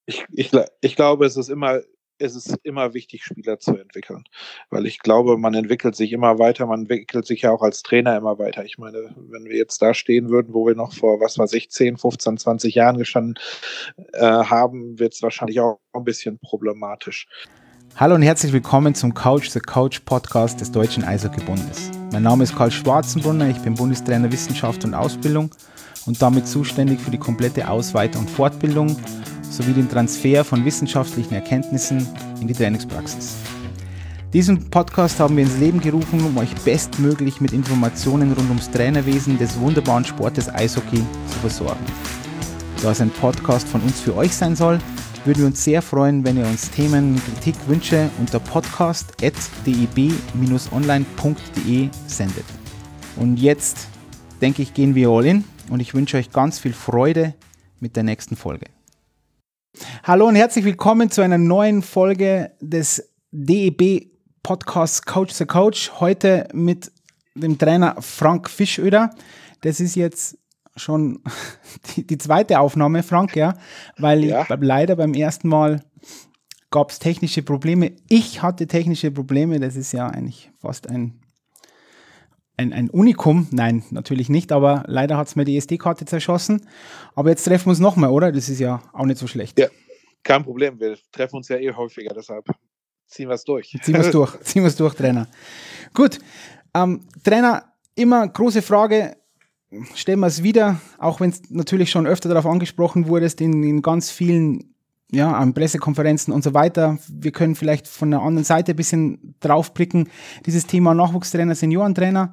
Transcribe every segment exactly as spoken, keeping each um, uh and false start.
Ich, ich, ich glaube, es ist immer, es ist immer wichtig, Spieler zu entwickeln. Weil ich glaube, man entwickelt sich immer weiter, man entwickelt sich ja auch als Trainer immer weiter. Ich meine, wenn wir jetzt da stehen würden, wo wir noch vor, was weiß ich, zehn, fünfzehn, zwanzig Jahren gestanden äh, haben, wird es wahrscheinlich auch ein bisschen problematisch. Hallo und herzlich willkommen zum Couch the Coach Podcast des Deutschen Eishockeybundes. Mein Name ist Karl Schwarzenbrunner, ich bin Bundestrainer Wissenschaft und Ausbildung und damit zuständig für die komplette Ausweit- und Fortbildung sowie den Transfer von wissenschaftlichen Erkenntnissen in die Trainingspraxis. Diesen Podcast haben wir ins Leben gerufen, um euch bestmöglich mit Informationen rund ums Trainerwesen des wunderbaren Sportes Eishockey zu versorgen. Da es ein Podcast von uns für euch sein soll, würden wir uns sehr freuen, wenn ihr uns Themen, Kritik, Wünsche unter podcast at d e b dash online punkt d e sendet. Und jetzt, denke ich, gehen wir all in und ich wünsche euch ganz viel Freude mit der nächsten Folge. Hallo und herzlich willkommen zu einer neuen Folge des D E B Podcasts Coach the Coach. Heute mit dem Trainer Frank Fischöder. Das ist jetzt schon die, die zweite Aufnahme, Frank, ja, weil ja. Ich, leider beim ersten Mal gab es technische Probleme. Ich hatte technische Probleme, das ist ja eigentlich fast ein, ein, ein Unikum. Nein, natürlich nicht, aber leider hat es mir die S D-Karte zerschossen. Aber jetzt treffen wir uns nochmal, oder? Das ist ja auch nicht so schlecht. Ja, kein Problem, wir treffen uns ja eh häufiger, deshalb ziehen wir es durch. Ziehen wir es durch, ziehen wir es durch, Trainer. Gut, ähm, Trainer, immer große Frage, stellen wir es wieder, auch wenn es natürlich schon öfter darauf angesprochen wurdest, in, in ganz vielen ja, an Pressekonferenzen und so weiter. Wir können vielleicht von der anderen Seite ein bisschen drauf blicken. Dieses Thema Nachwuchstrainer, Seniorentrainer.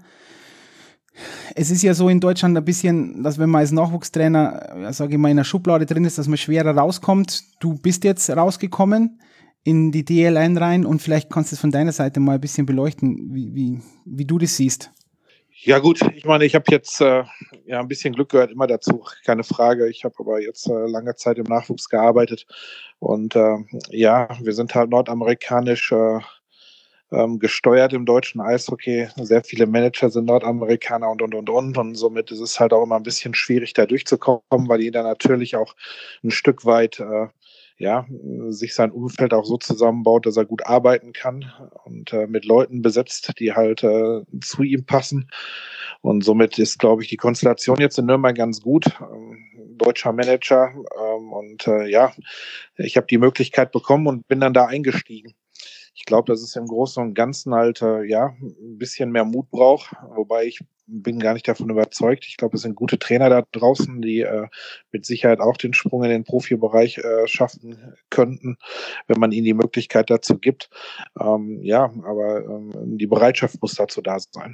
Es ist ja so in Deutschland ein bisschen, dass wenn man als Nachwuchstrainer, ja, sage ich mal, in der Schublade drin ist, dass man schwerer rauskommt. Du bist jetzt rausgekommen in die D L eins rein und vielleicht kannst du es von deiner Seite mal ein bisschen beleuchten, wie, wie, wie du das siehst. Ja gut, ich meine, ich habe jetzt äh, ja ein bisschen Glück gehört immer dazu, keine Frage. Ich habe aber jetzt äh, lange Zeit im Nachwuchs gearbeitet und äh, ja, wir sind halt nordamerikanisch äh, ähm, gesteuert im deutschen Eishockey. Sehr viele Manager sind Nordamerikaner und und und und und somit ist es halt auch immer ein bisschen schwierig, da durchzukommen, weil jeder natürlich auch ein Stück weit äh, ja, sich sein Umfeld auch so zusammenbaut, dass er gut arbeiten kann und äh, mit Leuten besetzt, die halt äh, zu ihm passen. Und somit ist, glaube ich, die Konstellation jetzt in Nürnberg ganz gut. Ähm, deutscher Manager ähm, und äh, ja, ich habe die Möglichkeit bekommen und bin dann da eingestiegen. Ich glaube, dass es im Großen und Ganzen halt äh, ja ein bisschen mehr Mut braucht, wobei ich bin gar nicht davon überzeugt. Ich glaube, es sind gute Trainer da draußen, die äh, mit Sicherheit auch den Sprung in den Profibereich äh, schaffen könnten, wenn man ihnen die Möglichkeit dazu gibt. Ähm, ja, aber ähm, die Bereitschaft muss dazu da sein.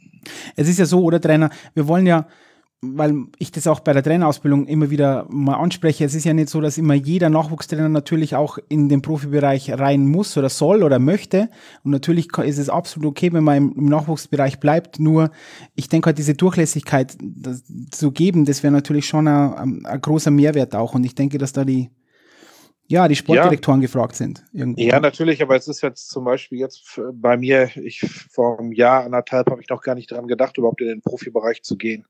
Es ist ja so, oder Trainer, wir wollen ja, weil ich das auch bei der Trainerausbildung immer wieder mal anspreche, es ist ja nicht so, dass immer jeder Nachwuchstrainer natürlich auch in den Profibereich rein muss oder soll oder möchte. Und natürlich ist es absolut okay, wenn man im, im Nachwuchsbereich bleibt. Nur, ich denke halt, diese Durchlässigkeit das, zu geben, das wäre natürlich schon ein, ein großer Mehrwert auch. Und ich denke, dass da die Ja, die Sportdirektoren ja. gefragt sind. Irgendwo. Ja, natürlich, aber es ist jetzt zum Beispiel jetzt bei mir, ich vor einem Jahr, anderthalb habe ich noch gar nicht dran gedacht, überhaupt in den Profibereich zu gehen.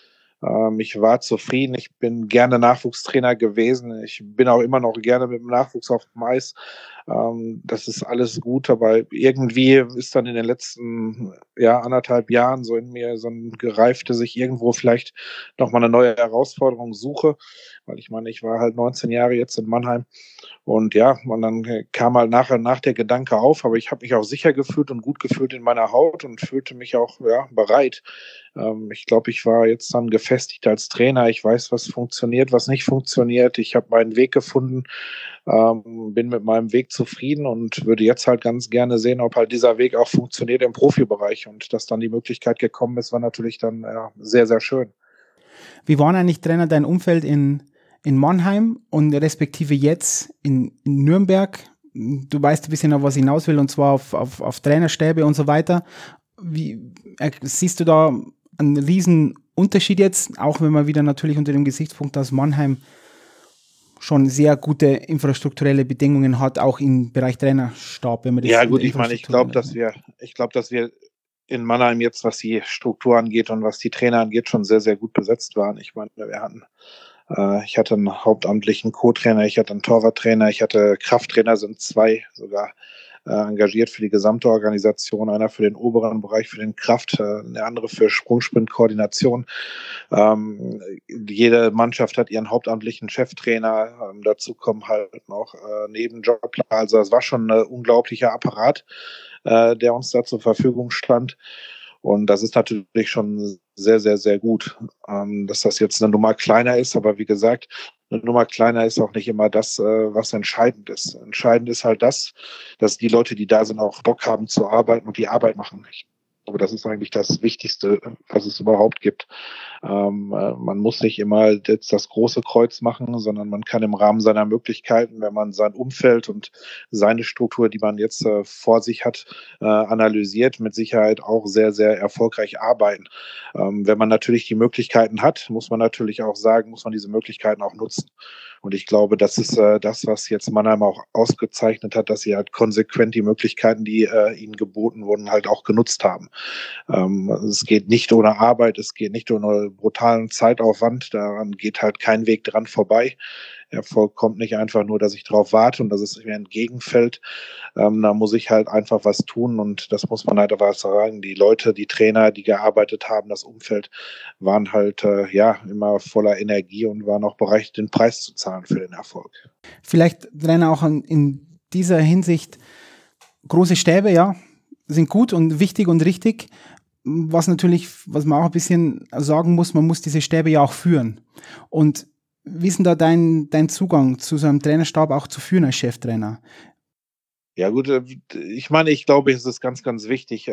Ähm, ich war zufrieden, ich bin gerne Nachwuchstrainer gewesen, ich bin auch immer noch gerne mit dem Nachwuchs auf dem Eis. Ähm, das ist alles gut, aber irgendwie ist dann in den letzten ja, anderthalb Jahren so in mir so ein gereift, dass ich irgendwo vielleicht nochmal eine neue Herausforderung suche, weil ich meine, ich war halt neunzehn Jahre jetzt in Mannheim. Und ja, und dann kam halt nachher nach der Gedanke auf, aber ich habe mich auch sicher gefühlt und gut gefühlt in meiner Haut und fühlte mich auch ja, bereit. Ähm, ich glaube, ich war jetzt dann gefestigt als Trainer. Ich weiß, was funktioniert, was nicht funktioniert. Ich habe meinen Weg gefunden, ähm, bin mit meinem Weg zufrieden und würde jetzt halt ganz gerne sehen, ob halt dieser Weg auch funktioniert im Profibereich. Und dass dann die Möglichkeit gekommen ist, war natürlich dann ja, sehr, sehr schön. Wie waren eigentlich, Trainer, dein Umfeld in in Mannheim und respektive jetzt in, in Nürnberg? Du weißt ein bisschen, auf was ich hinaus will, und zwar auf, auf, auf Trainerstäbe und so weiter. Wie äh, siehst du da einen riesen Unterschied jetzt, auch wenn man wieder natürlich unter dem Gesichtspunkt aus Mannheim schon sehr gute infrastrukturelle Bedingungen hat, auch im Bereich Trainerstab, wenn man das Ja gut, ich meine, ich glaube, dass wir, ich glaube, dass wir in Mannheim jetzt, was die Struktur angeht und was die Trainer angeht, schon sehr, sehr gut besetzt waren. Ich meine, wir hatten Äh, ich hatte einen hauptamtlichen Co-Trainer, ich hatte einen Torwarttrainer, ich hatte Krafttrainer, sind zwei sogar äh, engagiert für die gesamte Organisation. Einer für den oberen Bereich, für den Kraft, äh, der andere für Sprungsprint-Koordination. Ähm, jede Mannschaft hat ihren hauptamtlichen Cheftrainer. Ähm, dazu kommen halt noch äh, Nebenjobler. Also es war schon ein unglaublicher Apparat, äh, der uns da zur Verfügung stand. Und das ist natürlich schon sehr, sehr, sehr gut, ähm, dass das jetzt eine Nummer kleiner ist. Aber wie gesagt, eine Nummer kleiner ist auch nicht immer das, äh, was entscheidend ist. Entscheidend ist halt das, dass die Leute, die da sind, auch Bock haben zu arbeiten und die Arbeit machen. Ich glaube, das ist eigentlich das Wichtigste, was es überhaupt gibt. Ähm, äh, man muss nicht immer jetzt das große Kreuz machen, sondern man kann im Rahmen seiner Möglichkeiten, wenn man sein Umfeld und seine Struktur, die man jetzt äh, vor sich hat, äh, analysiert, mit Sicherheit auch sehr, sehr erfolgreich arbeiten. Ähm, wenn man natürlich die Möglichkeiten hat, muss man natürlich auch sagen, muss man diese Möglichkeiten auch nutzen. Und ich glaube, das ist äh, das, was jetzt Mannheim auch ausgezeichnet hat, dass sie halt konsequent die Möglichkeiten, die äh, ihnen geboten wurden, halt auch genutzt haben. Ähm, es geht nicht ohne Arbeit, es geht nicht ohne brutalen Zeitaufwand, daran geht halt kein Weg dran vorbei. Erfolg kommt nicht einfach nur, dass ich darauf warte und dass es mir entgegenfällt. Ähm, da muss ich halt einfach was tun und das muss man halt aber sagen. Die Leute, die Trainer, die gearbeitet haben, das Umfeld, waren halt äh, ja immer voller Energie und waren auch bereit, den Preis zu zahlen für den Erfolg. Vielleicht, Trainer, auch in dieser Hinsicht, große Stäbe, ja, sind gut und wichtig und richtig. Was natürlich, was man auch ein bisschen sagen muss, man muss diese Stäbe ja auch führen. Und wie ist denn da dein, dein Zugang zu so einem Trainerstab auch zu führen als Cheftrainer? Ja gut, ich meine, ich glaube, es ist ganz, ganz wichtig.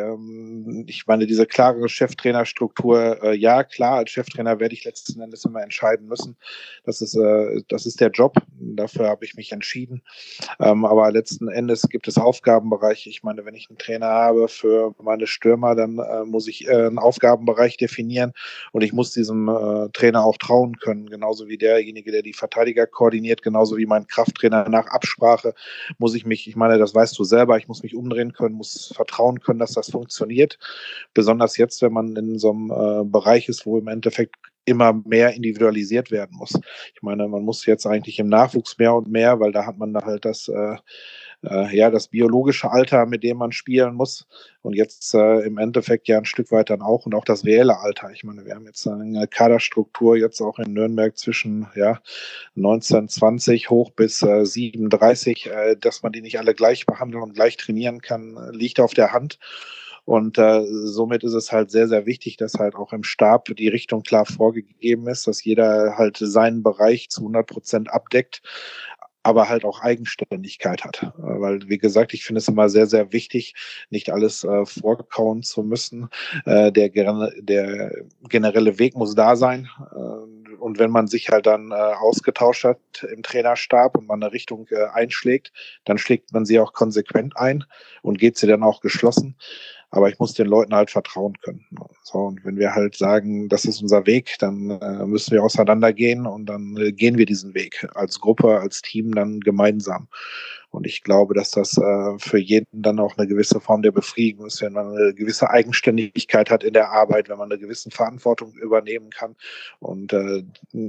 Ich meine, diese klare Cheftrainerstruktur, ja klar, als Cheftrainer werde ich letzten Endes immer entscheiden müssen. Das ist, das ist der Job, dafür habe ich mich entschieden. Aber letzten Endes gibt es Aufgabenbereiche. Ich meine, wenn ich einen Trainer habe für meine Stürmer, dann muss ich einen Aufgabenbereich definieren und ich muss diesem Trainer auch trauen können, genauso wie derjenige, der die Verteidiger koordiniert, genauso wie mein Krafttrainer. Nach Absprache muss ich mich, ich meine, das weißt du selber, ich muss mich umdrehen können, muss vertrauen können, dass das funktioniert. Besonders jetzt, wenn man in so einem äh, Bereich ist, wo im Endeffekt immer mehr individualisiert werden muss. Ich meine, man muss jetzt eigentlich im Nachwuchs mehr und mehr, weil da hat man da halt das, äh, äh, ja, das biologische Alter, mit dem man spielen muss. Und jetzt äh, im Endeffekt ja ein Stück weit dann auch und auch das reelle Alter. Ich meine, wir haben jetzt eine Kaderstruktur jetzt auch in Nürnberg zwischen ja, neunzehn, zwanzig hoch bis äh, siebenunddreißig, äh, dass man die nicht alle gleich behandeln und gleich trainieren kann, liegt auf der Hand. Und äh, somit ist es halt sehr, sehr wichtig, dass halt auch im Stab die Richtung klar vorgegeben ist, dass jeder halt seinen Bereich zu hundert Prozent abdeckt, aber halt auch Eigenständigkeit hat. Weil, wie gesagt, ich finde es immer sehr, sehr wichtig, nicht alles äh, vorkauen zu müssen. Äh, der, der generelle Weg muss da sein. Äh, und wenn man sich halt dann äh, ausgetauscht hat im Trainerstab und man eine Richtung äh, einschlägt, dann schlägt man sie auch konsequent ein und geht sie dann auch geschlossen. Aber ich muss den Leuten halt vertrauen können. So, und wenn wir halt sagen, das ist unser Weg, dann äh, müssen wir auseinandergehen und dann äh, gehen wir diesen Weg als Gruppe, als Team dann gemeinsam. Und ich glaube, dass das äh, für jeden dann auch eine gewisse Form der Befriedigung ist, wenn man eine gewisse Eigenständigkeit hat in der Arbeit, wenn man eine gewisse Verantwortung übernehmen kann und äh,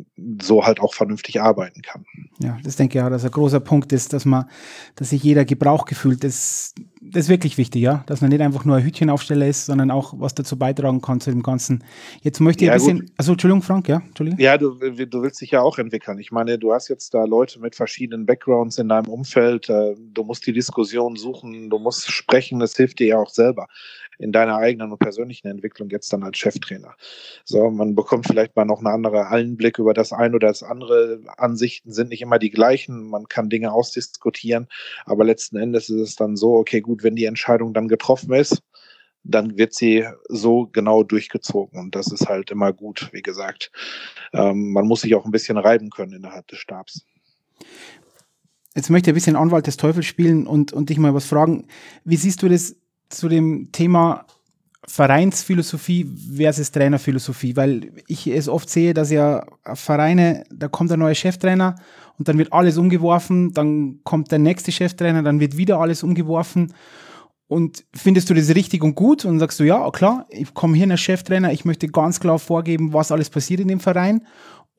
so halt auch vernünftig arbeiten kann. Ja, das denke ich auch, dass ein großer Punkt ist, dass man, dass sich jeder gebraucht fühlt. Das, das ist wirklich wichtig, ja, dass man nicht einfach nur ein Hütchenaufsteller ist, sondern auch was dazu beitragen kann zu dem Ganzen. Jetzt möchte ich ja, ein bisschen, gut. also Entschuldigung, Frank, ja, Entschuldigung. Ja, du, du willst dich ja auch entwickeln. Ich meine, du hast jetzt da Leute mit verschiedenen Backgrounds in deinem Umfeld. Du musst die Diskussion suchen, du musst sprechen, das hilft dir ja auch selber in deiner eigenen und persönlichen Entwicklung jetzt dann als Cheftrainer. So, man bekommt vielleicht mal noch einen anderen Einblick über das eine oder das andere. Ansichten sind nicht immer die gleichen, man kann Dinge ausdiskutieren, aber letzten Endes ist es dann so, okay, gut, wenn die Entscheidung dann getroffen ist, dann wird sie so genau durchgezogen und das ist halt immer gut, wie gesagt. Ähm, man muss sich auch ein bisschen reiben können innerhalb des Stabs. Jetzt möchte ich ein bisschen Anwalt des Teufels spielen und, und dich mal was fragen. Wie siehst du das zu dem Thema Vereinsphilosophie versus Trainerphilosophie? Weil ich es oft sehe, dass ja Vereine, da kommt ein neuer Cheftrainer und dann wird alles umgeworfen, dann kommt der nächste Cheftrainer, dann wird wieder alles umgeworfen. Und findest du das richtig und gut und sagst du, ja, klar, ich komme hier als Cheftrainer, ich möchte ganz klar vorgeben, was alles passiert in dem Verein?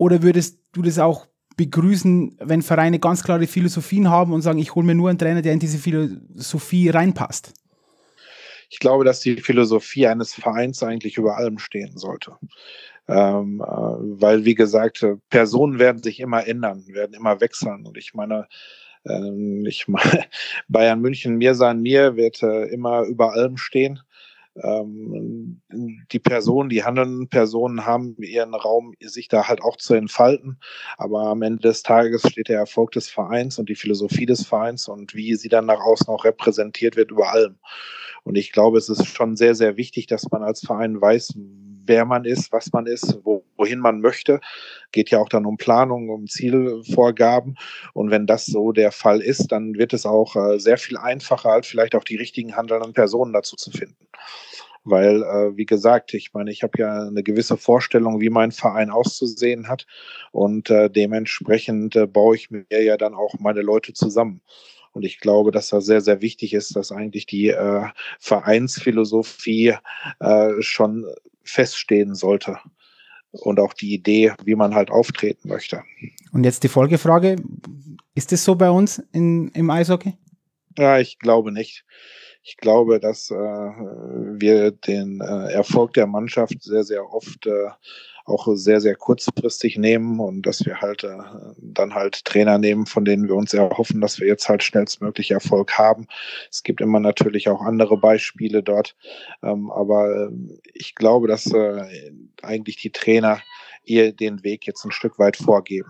Oder würdest du das auch begrüßen, wenn Vereine ganz klare Philosophien haben und sagen, ich hole mir nur einen Trainer, der in diese Philosophie reinpasst? Ich glaube, dass die Philosophie eines Vereins eigentlich über allem stehen sollte. Ähm, äh, weil, wie gesagt, Personen werden sich immer ändern, werden immer wechseln. Und ich meine, ähm, ich meine, Bayern München, mir sein mir, wird äh, immer über allem stehen. Ähm, die Personen, die handelnden Personen haben ihren Raum, sich da halt auch zu entfalten. Aber am Ende des Tages steht der Erfolg des Vereins und die Philosophie des Vereins und wie sie dann nach außen auch repräsentiert wird über allem. Und ich glaube, es ist schon sehr, sehr wichtig, dass man als Verein weiß, wer man ist, was man ist, wo, wohin man möchte. Geht ja auch dann um Planung, um Zielvorgaben. Und wenn das so der Fall ist, dann wird es auch äh, sehr viel einfacher, halt vielleicht auch die richtigen handelnden Personen dazu zu finden. Weil, äh, wie gesagt, ich meine, ich habe ja eine gewisse Vorstellung, wie mein Verein auszusehen hat. Und äh, dementsprechend äh, baue ich mir ja dann auch meine Leute zusammen. Und ich glaube, dass das sehr, sehr wichtig ist, dass eigentlich die äh, Vereinsphilosophie äh, schon feststehen sollte. Und auch die Idee, wie man halt auftreten möchte. Und jetzt die Folgefrage, ist es so bei uns in, im Eishockey? Ja, ich glaube nicht. Ich glaube, dass äh, wir den äh, Erfolg der Mannschaft sehr, sehr oft äh, auch sehr, sehr kurzfristig nehmen und dass wir halt äh, dann halt Trainer nehmen, von denen wir uns erhoffen, dass wir jetzt halt schnellstmöglich Erfolg haben. Es gibt immer natürlich auch andere Beispiele dort, ähm, aber ich glaube, dass äh, eigentlich die Trainer ihr den Weg jetzt ein Stück weit vorgeben.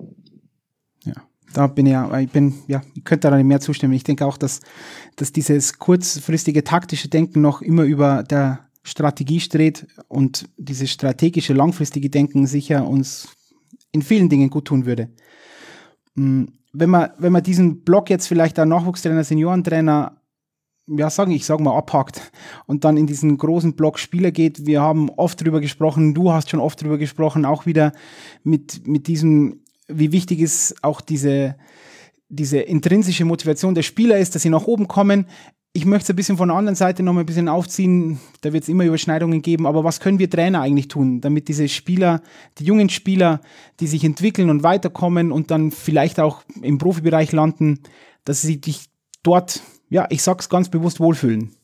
Ja. Da bin ich ja, ich bin, ja, ich könnte da mehr zustimmen. Ich denke auch, dass, dass dieses kurzfristige taktische Denken noch immer über der Strategie steht und dieses strategische, langfristige Denken sicher uns in vielen Dingen gut tun würde. Wenn man, wenn man diesen Block jetzt vielleicht auch Nachwuchstrainer, Seniorentrainer, ja, sagen, ich sage mal, abhakt und dann in diesen großen Block Spieler geht. Wir haben oft drüber gesprochen, du hast schon oft drüber gesprochen, auch wieder mit, mit diesem, wie wichtig ist auch diese, diese intrinsische Motivation der Spieler ist, dass sie nach oben kommen. Ich möchte es ein bisschen von der anderen Seite noch mal ein bisschen aufziehen, da wird es immer Überschneidungen geben, aber was können wir Trainer eigentlich tun, damit diese Spieler, die jungen Spieler, die sich entwickeln und weiterkommen und dann vielleicht auch im Profibereich landen, dass sie sich dort, ja, ich sag's ganz bewusst, wohlfühlen?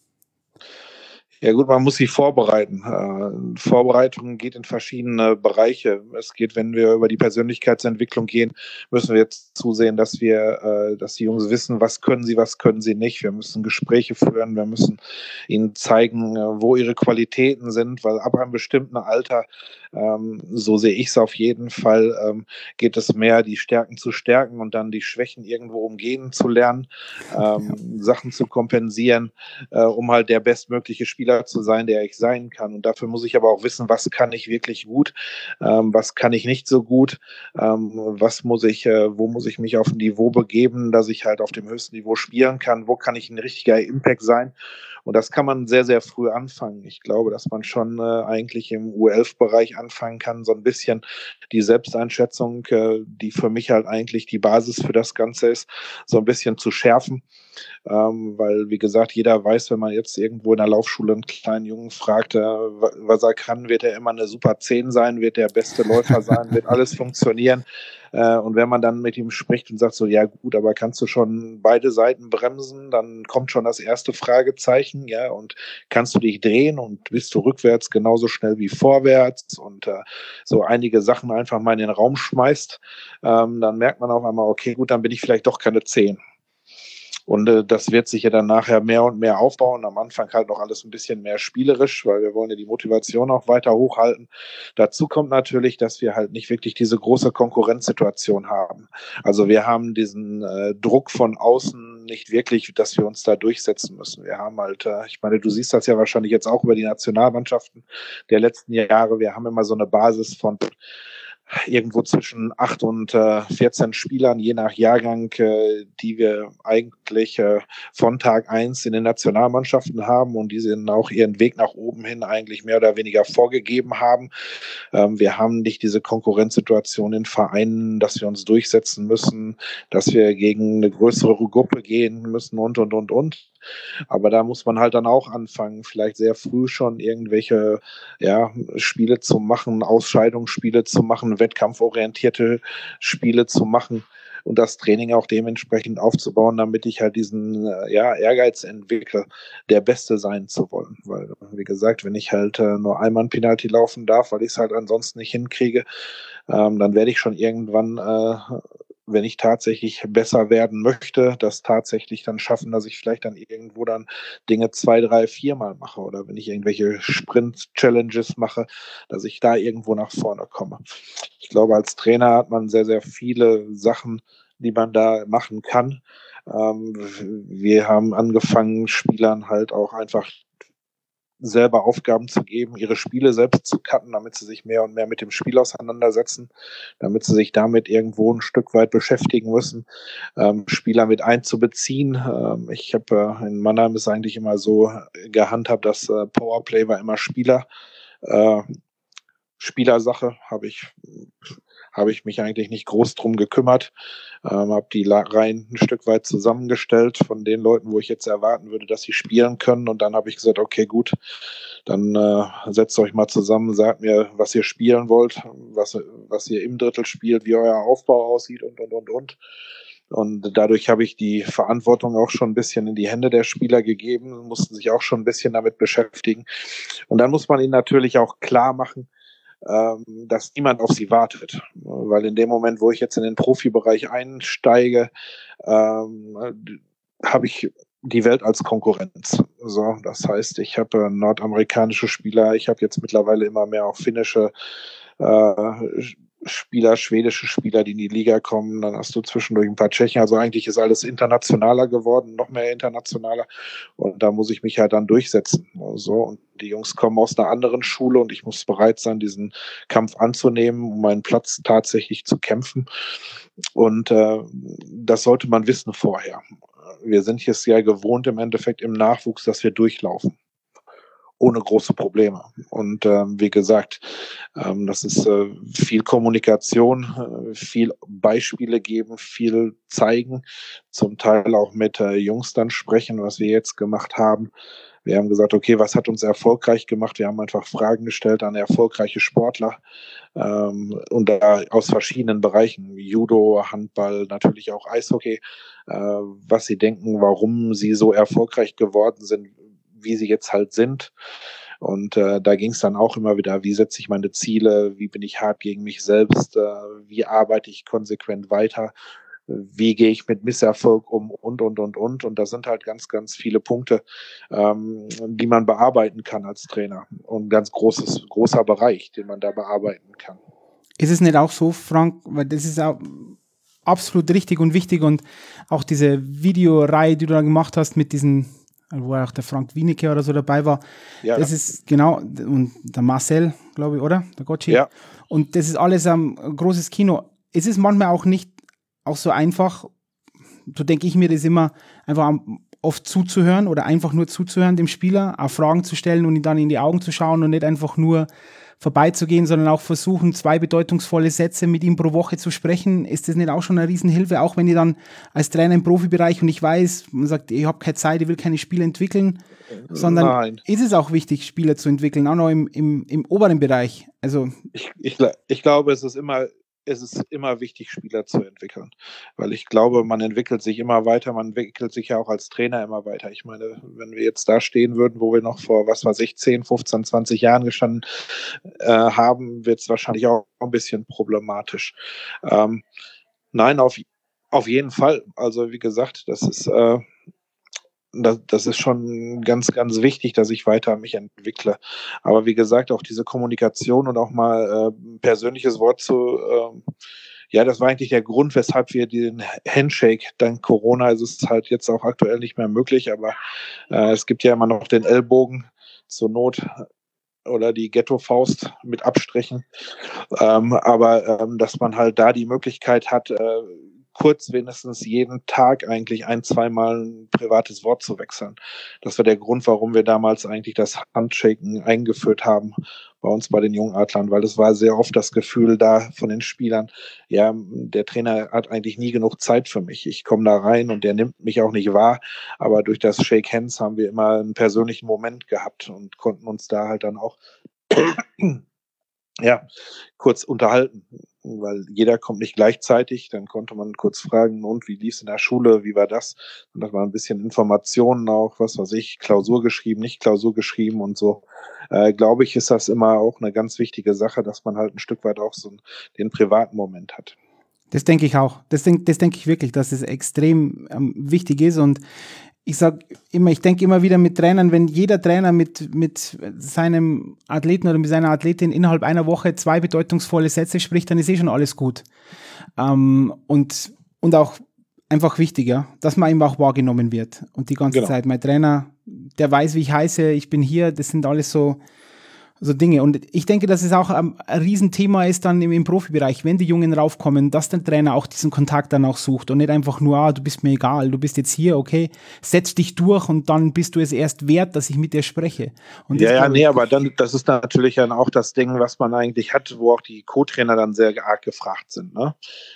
Ja gut, man muss sich vorbereiten. Äh, Vorbereitung geht in verschiedene Bereiche. Es geht, wenn wir über die Persönlichkeitsentwicklung gehen, müssen wir jetzt zusehen, dass wir, äh, dass die Jungs wissen, was können sie, was können sie nicht. Wir müssen Gespräche führen, wir müssen ihnen zeigen, äh, wo ihre Qualitäten sind, weil ab einem bestimmten Alter, ähm, so sehe ich es auf jeden Fall, ähm, geht es mehr, die Stärken zu stärken und dann die Schwächen irgendwo umgehen zu lernen, ähm, ja. Sachen zu kompensieren, äh, um halt der bestmögliche Spieler zu sein, der ich sein kann. Und dafür muss ich aber auch wissen, was kann ich wirklich gut, ähm, was kann ich nicht so gut, ähm, was muss ich, äh, wo muss ich mich auf ein Niveau begeben, dass ich halt auf dem höchsten Niveau spielen kann, wo kann ich ein richtiger Impact sein. Und das kann man sehr, sehr früh anfangen. Ich glaube, dass man schon äh, eigentlich im U elf Bereich anfangen kann, so ein bisschen die Selbsteinschätzung, äh, die für mich halt eigentlich die Basis für das Ganze ist, so ein bisschen zu schärfen. Ähm, weil, wie gesagt, jeder weiß, wenn man jetzt irgendwo in der Laufschule einen kleinen Jungen fragt, äh, was er kann, wird er immer eine super zehn sein, wird der beste Läufer sein, wird alles funktionieren. Äh, und wenn man dann mit ihm spricht und sagt so, ja gut, aber kannst du schon beide Seiten bremsen, dann kommt schon das erste Fragezeichen, ja, und kannst du dich drehen und bist du rückwärts genauso schnell wie vorwärts und äh, so einige Sachen einfach mal in den Raum schmeißt, ähm, dann merkt man auf einmal, okay, gut, dann bin ich vielleicht doch keine zehn. Und äh, das wird sich ja dann nachher mehr und mehr aufbauen. Am Anfang halt noch alles ein bisschen mehr spielerisch, weil wir wollen ja die Motivation auch weiter hochhalten. Dazu kommt natürlich, dass wir halt nicht wirklich diese große Konkurrenzsituation haben. Also wir haben diesen äh, Druck von außen nicht wirklich, dass wir uns da durchsetzen müssen. Wir haben halt, äh, ich meine, du siehst das ja wahrscheinlich jetzt auch über die Nationalmannschaften der letzten Jahre. Wir haben immer so eine Basis von irgendwo zwischen acht und äh, vierzehn Spielern, je nach Jahrgang, äh, die wir eigentlich äh, von Tag eins in den Nationalmannschaften haben und die sind auch ihren Weg nach oben hin eigentlich mehr oder weniger vorgegeben haben. Ähm, wir haben nicht diese Konkurrenzsituation in Vereinen, dass wir uns durchsetzen müssen, dass wir gegen eine größere Gruppe gehen müssen und, und, und, und. Aber da muss man halt dann auch anfangen, vielleicht sehr früh schon irgendwelche ja, Spiele zu machen, Ausscheidungsspiele zu machen, wettkampforientierte Spiele zu machen und das Training auch dementsprechend aufzubauen, damit ich halt diesen ja, Ehrgeiz entwickle, der Beste sein zu wollen. Weil, wie gesagt, wenn ich halt äh, nur einmal ein Penalty laufen darf, weil ich es halt ansonsten nicht hinkriege, ähm, dann werde ich schon irgendwann, äh, wenn ich tatsächlich besser werden möchte, das tatsächlich dann schaffen, dass ich vielleicht dann irgendwo dann Dinge zwei, drei, viermal mache oder wenn ich irgendwelche Sprint-Challenges mache, dass ich da irgendwo nach vorne komme. Ich glaube, als Trainer hat man sehr, sehr viele Sachen, die man da machen kann. Ähm, wir haben angefangen, Spielern halt auch einfach selber Aufgaben zu geben, ihre Spiele selbst zu cutten, damit sie sich mehr und mehr mit dem Spiel auseinandersetzen, damit sie sich damit irgendwo ein Stück weit beschäftigen müssen, ähm, Spieler mit einzubeziehen. Ähm, ich habe äh, in Mannheim ist eigentlich immer so gehandhabt, dass äh, Powerplay war immer Spieler. Äh, Spielersache habe ich habe ich mich eigentlich nicht groß drum gekümmert, ähm, habe die Reihen ein Stück weit zusammengestellt von den Leuten, wo ich jetzt erwarten würde, dass sie spielen können und dann habe ich gesagt, okay, gut, dann äh, setzt euch mal zusammen, sagt mir, was ihr spielen wollt, was, was ihr im Drittel spielt, wie euer Aufbau aussieht und, und, und, und. Und dadurch habe ich die Verantwortung auch schon ein bisschen in die Hände der Spieler gegeben, mussten sich auch schon ein bisschen damit beschäftigen. Und dann muss man ihnen natürlich auch klar machen, dass niemand auf sie wartet. Weil in dem Moment, wo ich jetzt in den Profibereich einsteige, ähm, habe ich die Welt als Konkurrenz. So, das heißt, ich habe äh, nordamerikanische Spieler, ich habe jetzt mittlerweile immer mehr auch finnische äh, Spieler, schwedische Spieler, die in die Liga kommen, dann hast du zwischendurch ein paar Tschechen, also eigentlich ist alles internationaler geworden, noch mehr internationaler und da muss ich mich halt dann durchsetzen. So, und die Jungs kommen aus einer anderen Schule und ich muss bereit sein, diesen Kampf anzunehmen, um meinen Platz tatsächlich zu kämpfen und äh, das sollte man wissen vorher. Wir sind jetzt ja gewohnt im Endeffekt im Nachwuchs, dass wir durchlaufen. Ohne große Probleme. Und ähm, wie gesagt, ähm, das ist äh, viel Kommunikation, äh, viel Beispiele geben, viel zeigen, zum Teil auch mit äh, Jungs dann sprechen, was wir jetzt gemacht haben. Wir haben gesagt, okay, was hat uns erfolgreich gemacht? Wir haben einfach Fragen gestellt an erfolgreiche Sportler ähm, und da aus verschiedenen Bereichen, wie Judo, Handball, natürlich auch Eishockey, äh, was sie denken, warum sie so erfolgreich geworden sind, wie sie jetzt halt sind. Und äh, da ging es dann auch immer wieder, wie setze ich meine Ziele, wie bin ich hart gegen mich selbst, äh, wie arbeite ich konsequent weiter, wie gehe ich mit Misserfolg um und, und, und, und. Und da sind halt ganz, ganz viele Punkte, ähm, die man bearbeiten kann als Trainer. Und ein ganz großes, großer Bereich, den man da bearbeiten kann. Ist es nicht auch so, Frank, weil das ist auch absolut richtig und wichtig und auch diese Videoreihe, die du da gemacht hast mit diesen, wo auch der Frank Wienicke oder so dabei war, ja, das ist genau, und der Marcel, glaube ich, oder? Der Gotchi. Ja. Und das ist alles ein um, großes Kino. Es ist manchmal auch nicht auch so einfach, so denke ich mir das immer, einfach oft zuzuhören oder einfach nur zuzuhören dem Spieler, auch Fragen zu stellen und ihn dann in die Augen zu schauen und nicht einfach nur vorbeizugehen, sondern auch versuchen, zwei bedeutungsvolle Sätze mit ihm pro Woche zu sprechen. Ist das nicht auch schon eine Riesenhilfe, auch wenn ich dann als Trainer im Profibereich und ich weiß, man sagt, ich habe keine Zeit, ich will keine Spieler entwickeln, sondern Nein. ist es auch wichtig, Spieler zu entwickeln, auch noch im, im, im oberen Bereich. Also ich, ich, ich glaube, es ist immer es ist immer wichtig, Spieler zu entwickeln, weil ich glaube, man entwickelt sich immer weiter, man entwickelt sich ja auch als Trainer immer weiter. Ich meine, wenn wir jetzt da stehen würden, wo wir noch vor, was weiß ich, zehn, fünfzehn, zwanzig Jahren gestanden äh, haben, wird es wahrscheinlich auch ein bisschen problematisch. Ähm, nein, auf, auf jeden Fall. Also wie gesagt, das ist äh, Das, das ist schon ganz, ganz wichtig, dass ich weiter mich entwickle. Aber wie gesagt, auch diese Kommunikation und auch mal äh, persönliches Wort zu, äh, ja, das war eigentlich der Grund, weshalb wir den Handshake, dank Corona ist es halt jetzt auch aktuell nicht mehr möglich, aber äh, es gibt ja immer noch den Ellbogen zur Not oder die Ghetto-Faust mit Abstrichen. Ähm, aber ähm, dass man halt da die Möglichkeit hat, äh, kurz wenigstens jeden Tag eigentlich ein, zweimal ein privates Wort zu wechseln. Das war der Grund, warum wir damals eigentlich das Handshaken eingeführt haben bei uns bei den Jungadlern, weil es war sehr oft das Gefühl da von den Spielern, ja, der Trainer hat eigentlich nie genug Zeit für mich. Ich komme da rein und der nimmt mich auch nicht wahr, aber durch das Shake Hands haben wir immer einen persönlichen Moment gehabt und konnten uns da halt dann auch ja, kurz unterhalten, weil jeder kommt nicht gleichzeitig, dann konnte man kurz fragen, und wie lief es in der Schule, wie war das? Und das war ein bisschen Informationen auch, was weiß ich, Klausur geschrieben, nicht Klausur geschrieben und so. Äh, glaube ich, ist das immer auch eine ganz wichtige Sache, dass man halt ein Stück weit auch so den privaten Moment hat. Das denke ich auch. Das denke das denk ich wirklich, dass es extrem ähm, wichtig ist. Und ich sage immer, ich denke immer wieder mit Trainern, wenn jeder Trainer mit, mit seinem Athleten oder mit seiner Athletin innerhalb einer Woche zwei bedeutungsvolle Sätze spricht, dann ist eh schon alles gut. Ähm, und, und auch einfach wichtiger, dass man eben auch wahrgenommen wird. Und die ganze Genau. Zeit, mein Trainer, der weiß, wie ich heiße, ich bin hier, das sind alles so, so Dinge. Und ich denke, dass es auch ein, ein Riesenthema ist dann im, im Profibereich, wenn die Jungen raufkommen, dass der Trainer auch diesen Kontakt dann auch sucht und nicht einfach nur, ah, du bist mir egal, du bist jetzt hier, okay, setz dich durch und dann bist du es erst wert, dass ich mit dir spreche. Und ja, ja, nee, aber dann, das ist natürlich dann auch das Ding, was man eigentlich hat, wo auch die Co-Trainer dann sehr arg gefragt sind, ne?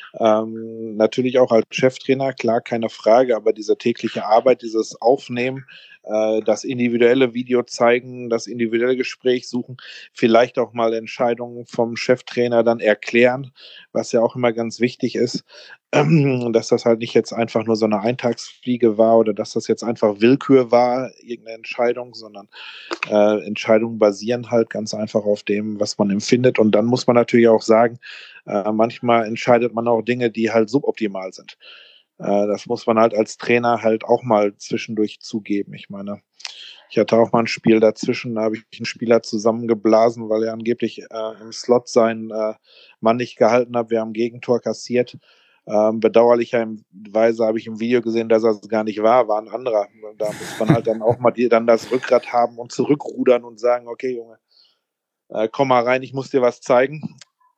Ähm, natürlich auch als Cheftrainer, klar, keine Frage, aber diese tägliche Arbeit, dieses Aufnehmen, äh, das individuelle Video zeigen, das individuelle Gespräch suchen, vielleicht auch mal Entscheidungen vom Cheftrainer dann erklären, was ja auch immer ganz wichtig ist, ähm, dass das halt nicht jetzt einfach nur so eine Eintagsfliege war oder dass das jetzt einfach Willkür war, irgendeine Entscheidung, sondern äh, Entscheidungen basieren halt ganz einfach auf dem, was man empfindet. Und dann muss man natürlich auch sagen, äh, manchmal entscheidet man auch Dinge, die halt suboptimal sind. Äh, das muss man halt als Trainer halt auch mal zwischendurch zugeben. Ich meine, ich hatte auch mal ein Spiel dazwischen, da habe ich einen Spieler zusammengeblasen, weil er angeblich äh, im Slot seinen äh, Mann nicht gehalten hat. Wir haben Gegentor kassiert. Ähm, bedauerlicherweise habe ich im Video gesehen, dass das gar nicht war, war ein anderer. Da muss man halt dann auch mal die, dann das Rückgrat haben und zurückrudern und sagen, okay, Junge, äh, komm mal rein, ich muss dir was zeigen.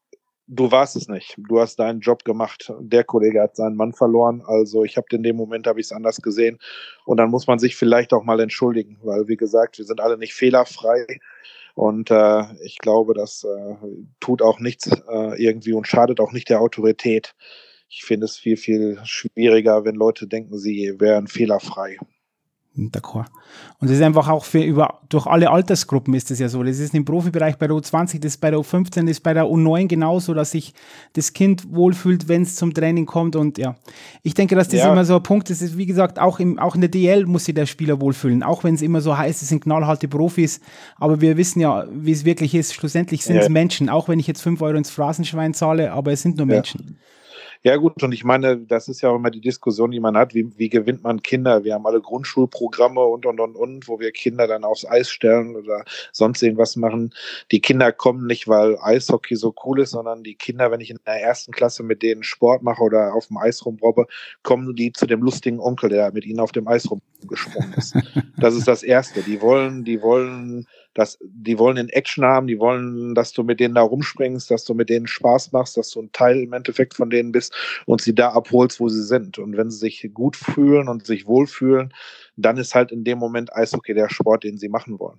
Du warst es nicht. Du hast deinen Job gemacht. Der Kollege hat seinen Mann verloren. Also ich habe in dem Moment habe ich es anders gesehen. Und dann muss man sich vielleicht auch mal entschuldigen, weil wie gesagt, wir sind alle nicht fehlerfrei. Und äh, ich glaube, das äh, tut auch nichts äh, irgendwie und schadet auch nicht der Autorität. Ich finde es viel, viel schwieriger, wenn Leute denken, sie wären fehlerfrei. D'accord. Und das ist einfach auch für über, durch alle Altersgruppen ist das ja so. Das ist im Profibereich bei der U zwanzig, das ist bei der U fünfzehn, das ist bei der U neun genauso, dass sich das Kind wohlfühlt, wenn es zum Training kommt. Und ja, ich denke, dass das ja immer so ein Punkt ist. Ist wie gesagt, auch, im, auch in der D L muss sich der Spieler wohlfühlen. Auch wenn es immer so heißt, es sind knallharte Profis. Aber wir wissen ja, wie es wirklich ist. Schlussendlich sind es ja Menschen. Auch wenn ich jetzt fünf Euro ins Phrasenschwein zahle, aber es sind nur Menschen. Ja. Ja gut, und ich meine, das ist ja auch immer die Diskussion, die man hat, wie, wie gewinnt man Kinder? Wir haben alle Grundschulprogramme und, und, und, und, wo wir Kinder dann aufs Eis stellen oder sonst irgendwas machen. Die Kinder kommen nicht, weil Eishockey so cool ist, sondern die Kinder, wenn ich in der ersten Klasse mit denen Sport mache oder auf dem Eis rumrobbe, kommen die zu dem lustigen Onkel, der mit ihnen auf dem Eis rumgesprungen ist. Das ist das Erste. Die wollen, die wollen... Das, die wollen in Action haben, die wollen, dass du mit denen da rumspringst, dass du mit denen Spaß machst, dass du ein Teil im Endeffekt von denen bist und sie da abholst, wo sie sind. Und wenn sie sich gut fühlen und sich wohlfühlen, dann ist halt in dem Moment Eishockey der Sport, den sie machen wollen.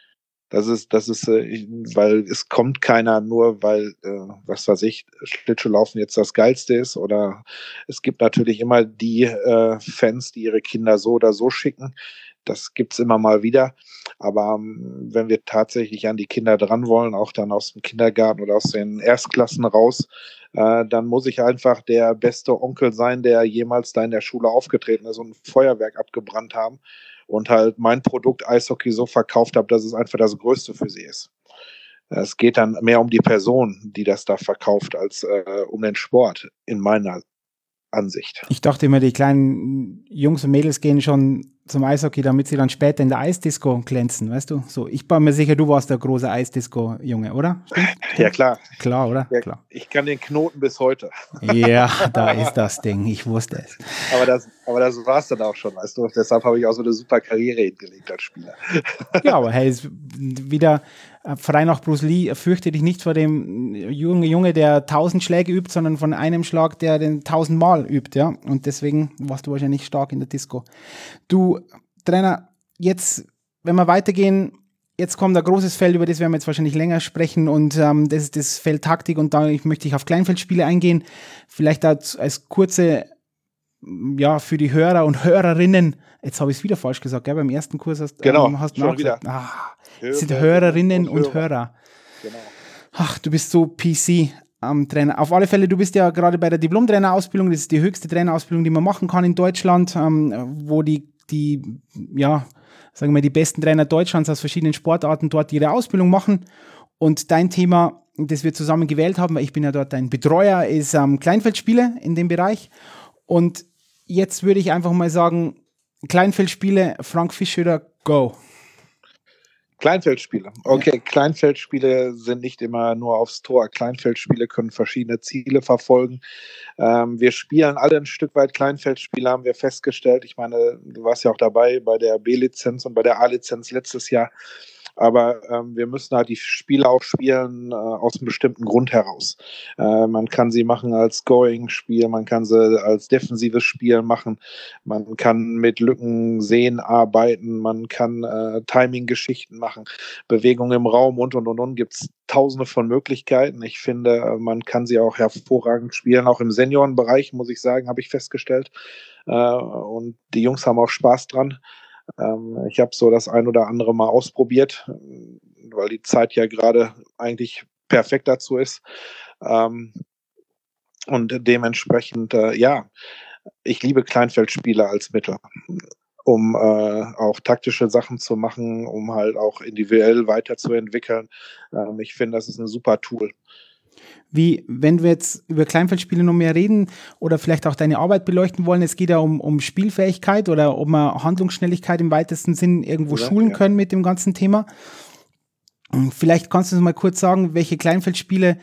Das ist, das ist, äh, weil es kommt keiner nur, weil, äh, was weiß ich, Schlittschuhlaufen jetzt das Geilste ist. Oder es gibt natürlich immer die äh, Fans, die ihre Kinder so oder so schicken. Das gibt's immer mal wieder. Aber ähm, wenn wir tatsächlich an die Kinder dran wollen, auch dann aus dem Kindergarten oder aus den Erstklassen raus, äh, dann muss ich einfach der beste Onkel sein, der jemals da in der Schule aufgetreten ist und ein Feuerwerk abgebrannt haben und halt mein Produkt Eishockey so verkauft habe, dass es einfach das Größte für sie ist. Es geht dann mehr um die Person, die das da verkauft, als äh, um den Sport, in meiner Ansicht. Ich dachte immer, die kleinen Jungs und Mädels gehen schon zum Eishockey, damit sie dann später in der Eisdisco glänzen, weißt du? So, ich bin mir sicher, du warst der große Eisdisco-Junge, oder? Stimmt? Ja, klar. Klar, oder? Ja, klar. Ich kann den Knoten bis heute. Ja, da ist das Ding, ich wusste es. Aber das, aber das war es dann auch schon, weißt du? Deshalb habe ich auch so eine super Karriere hingelegt als Spieler. Ja, aber hey, ist wieder frei nach Bruce Lee, fürchte dich nicht vor dem jungen Junge, der tausend Schläge übt, sondern von einem Schlag, der den tausendmal übt, ja. Und deswegen warst du wahrscheinlich stark in der Disco. Du, Trainer, jetzt, wenn wir weitergehen, jetzt kommt ein großes Feld, über das werden wir jetzt wahrscheinlich länger sprechen und ähm, das ist das Feld Taktik und da ich möchte ich auf Kleinfeldspiele eingehen. Vielleicht als, als kurze, ja, für die Hörer und Hörerinnen, jetzt habe ich es wieder falsch gesagt, gell? Beim ersten Kurs hast, genau, ähm, hast du schon gesagt, wieder. Ah, das sind Hörerinnen und, und Hörer. Hörer. Genau. Ach, du bist so P C. Ähm, Trainer. Auf alle Fälle, du bist ja gerade bei der Diplom-Trainerausbildung, das ist die höchste Trainerausbildung, die man machen kann in Deutschland, ähm, wo die, die, ja, sagen wir, die besten Trainer Deutschlands aus verschiedenen Sportarten dort ihre Ausbildung machen. Und dein Thema, das wir zusammen gewählt haben, weil ich bin ja dort dein Betreuer, ist ähm, Kleinfeldspiele in dem Bereich. Und jetzt würde ich einfach mal sagen, Kleinfeldspiele, Frank Fischöder, go. Kleinfeldspiele. Okay, Ja. Kleinfeldspiele sind nicht immer nur aufs Tor. Kleinfeldspiele können verschiedene Ziele verfolgen. Ähm, wir spielen alle ein Stück weit Kleinfeldspiele, haben wir festgestellt. Ich meine, du warst ja auch dabei bei der B-Lizenz und bei der A-Lizenz letztes Jahr. Aber ähm, wir müssen halt die Spiele auch spielen äh, aus einem bestimmten Grund heraus. Äh, man kann sie machen als Scoring-Spiel, man kann sie als defensives Spiel machen, man kann mit Lücken sehen, arbeiten, man kann äh, Timing-Geschichten machen, Bewegungen im Raum und und und und. Gibt es tausende von Möglichkeiten. Ich finde, man kann sie auch hervorragend spielen, auch im Seniorenbereich, muss ich sagen, habe ich festgestellt. Äh, und die Jungs haben auch Spaß dran. Ähm, ich habe so das ein oder andere mal ausprobiert, weil die Zeit ja gerade eigentlich perfekt dazu ist. Ähm, und dementsprechend, äh, ja, ich liebe Kleinfeldspiele als Mittel, um äh, auch taktische Sachen zu machen, um halt auch individuell weiterzuentwickeln. Ähm, ich finde, das ist ein super Tool. Wie, wenn wir jetzt über Kleinfeldspiele noch mehr reden oder vielleicht auch deine Arbeit beleuchten wollen, es geht ja um, um Spielfähigkeit oder ob wir Handlungsschnelligkeit im weitesten Sinn irgendwo ja, schulen ja. können mit dem ganzen Thema. Vielleicht kannst du uns mal kurz sagen, welche Kleinfeldspiele,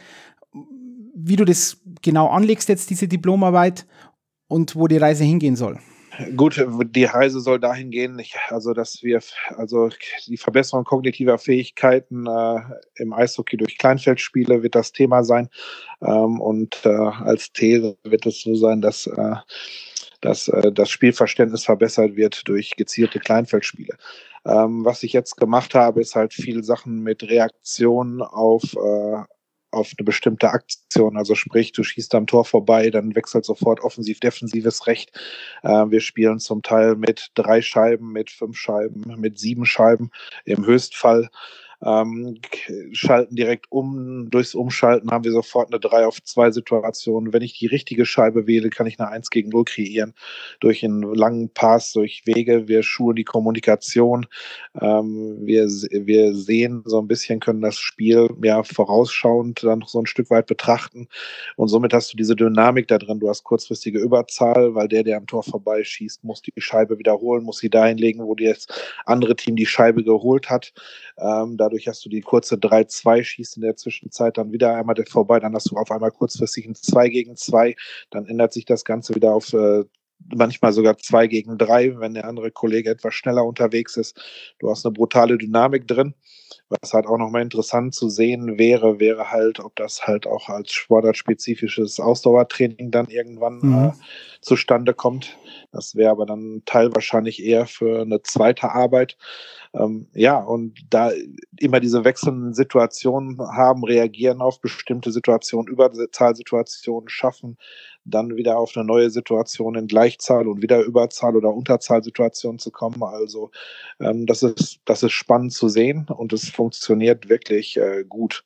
wie du das genau anlegst jetzt, diese Diplomarbeit und wo die Reise hingehen soll. Gut, die Reise soll dahin gehen, ich, also dass wir also die Verbesserung kognitiver Fähigkeiten äh, im Eishockey durch Kleinfeldspiele wird das Thema sein. Ähm, und äh, als These wird es so sein, dass, äh, dass äh, das Spielverständnis verbessert wird durch gezielte Kleinfeldspiele. Ähm, was ich jetzt gemacht habe, ist halt viel Sachen mit Reaktionen auf äh, auf eine bestimmte Aktion, also sprich, du schießt am Tor vorbei, dann wechselt sofort offensiv-defensives Recht. Äh, wir spielen zum Teil mit drei Scheiben, mit fünf Scheiben, mit sieben Scheiben im Höchstfall. Ähm, schalten direkt um. Durchs Umschalten haben wir sofort eine drei auf zwei Situation. Wenn ich die richtige Scheibe wähle, kann ich eine eins gegen null kreieren. Durch einen langen Pass, durch Wege. Wir schulen die Kommunikation. Ähm, wir, wir sehen so ein bisschen, können das Spiel ja vorausschauend dann noch so ein Stück weit betrachten. Und somit hast du diese Dynamik da drin. Du hast kurzfristige Überzahl, weil der, der am Tor vorbeischießt, muss die Scheibe wiederholen, muss sie dahin legen, wo das andere Team die Scheibe geholt hat. Ähm, dadurch hast du die kurze drei zwei, schießt in der Zwischenzeit dann wieder einmal vorbei, dann hast du auf einmal kurzfristig ein zwei gegen zwei, dann ändert sich das Ganze wieder auf äh, manchmal sogar zwei gegen drei, wenn der andere Kollege etwas schneller unterwegs ist. Du hast eine brutale Dynamik drin. Was halt auch nochmal interessant zu sehen wäre, wäre halt, ob das halt auch als sportartspezifisches Ausdauertraining dann irgendwann mhm. äh, zustande kommt. Das wäre aber dann Teil wahrscheinlich eher für eine zweite Arbeit. Ähm, ja, und da immer diese wechselnden Situationen haben, reagieren auf bestimmte Situationen, Überzahlsituationen schaffen, dann wieder auf eine neue Situation in Gleichzahl und wieder Überzahl- oder Unterzahlsituationen zu kommen. Also ähm, das ist, das ist spannend zu sehen und es funktioniert wirklich äh, gut.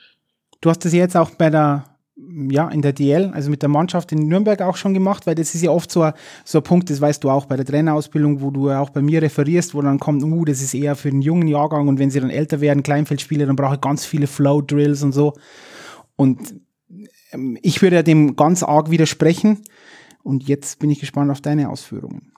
Du hast das jetzt auch bei der, ja, in der D L, also mit der Mannschaft in Nürnberg auch schon gemacht, weil das ist ja oft so ein, so ein Punkt, das weißt du auch bei der Trainerausbildung, wo du ja auch bei mir referierst, wo dann kommt, uh, das ist eher für den jungen Jahrgang und wenn sie dann älter werden, Kleinfeldspiele, dann brauche ich ganz viele Flow-Drills und so. Und ähm, ich würde ja dem ganz arg widersprechen und jetzt bin ich gespannt auf deine Ausführungen.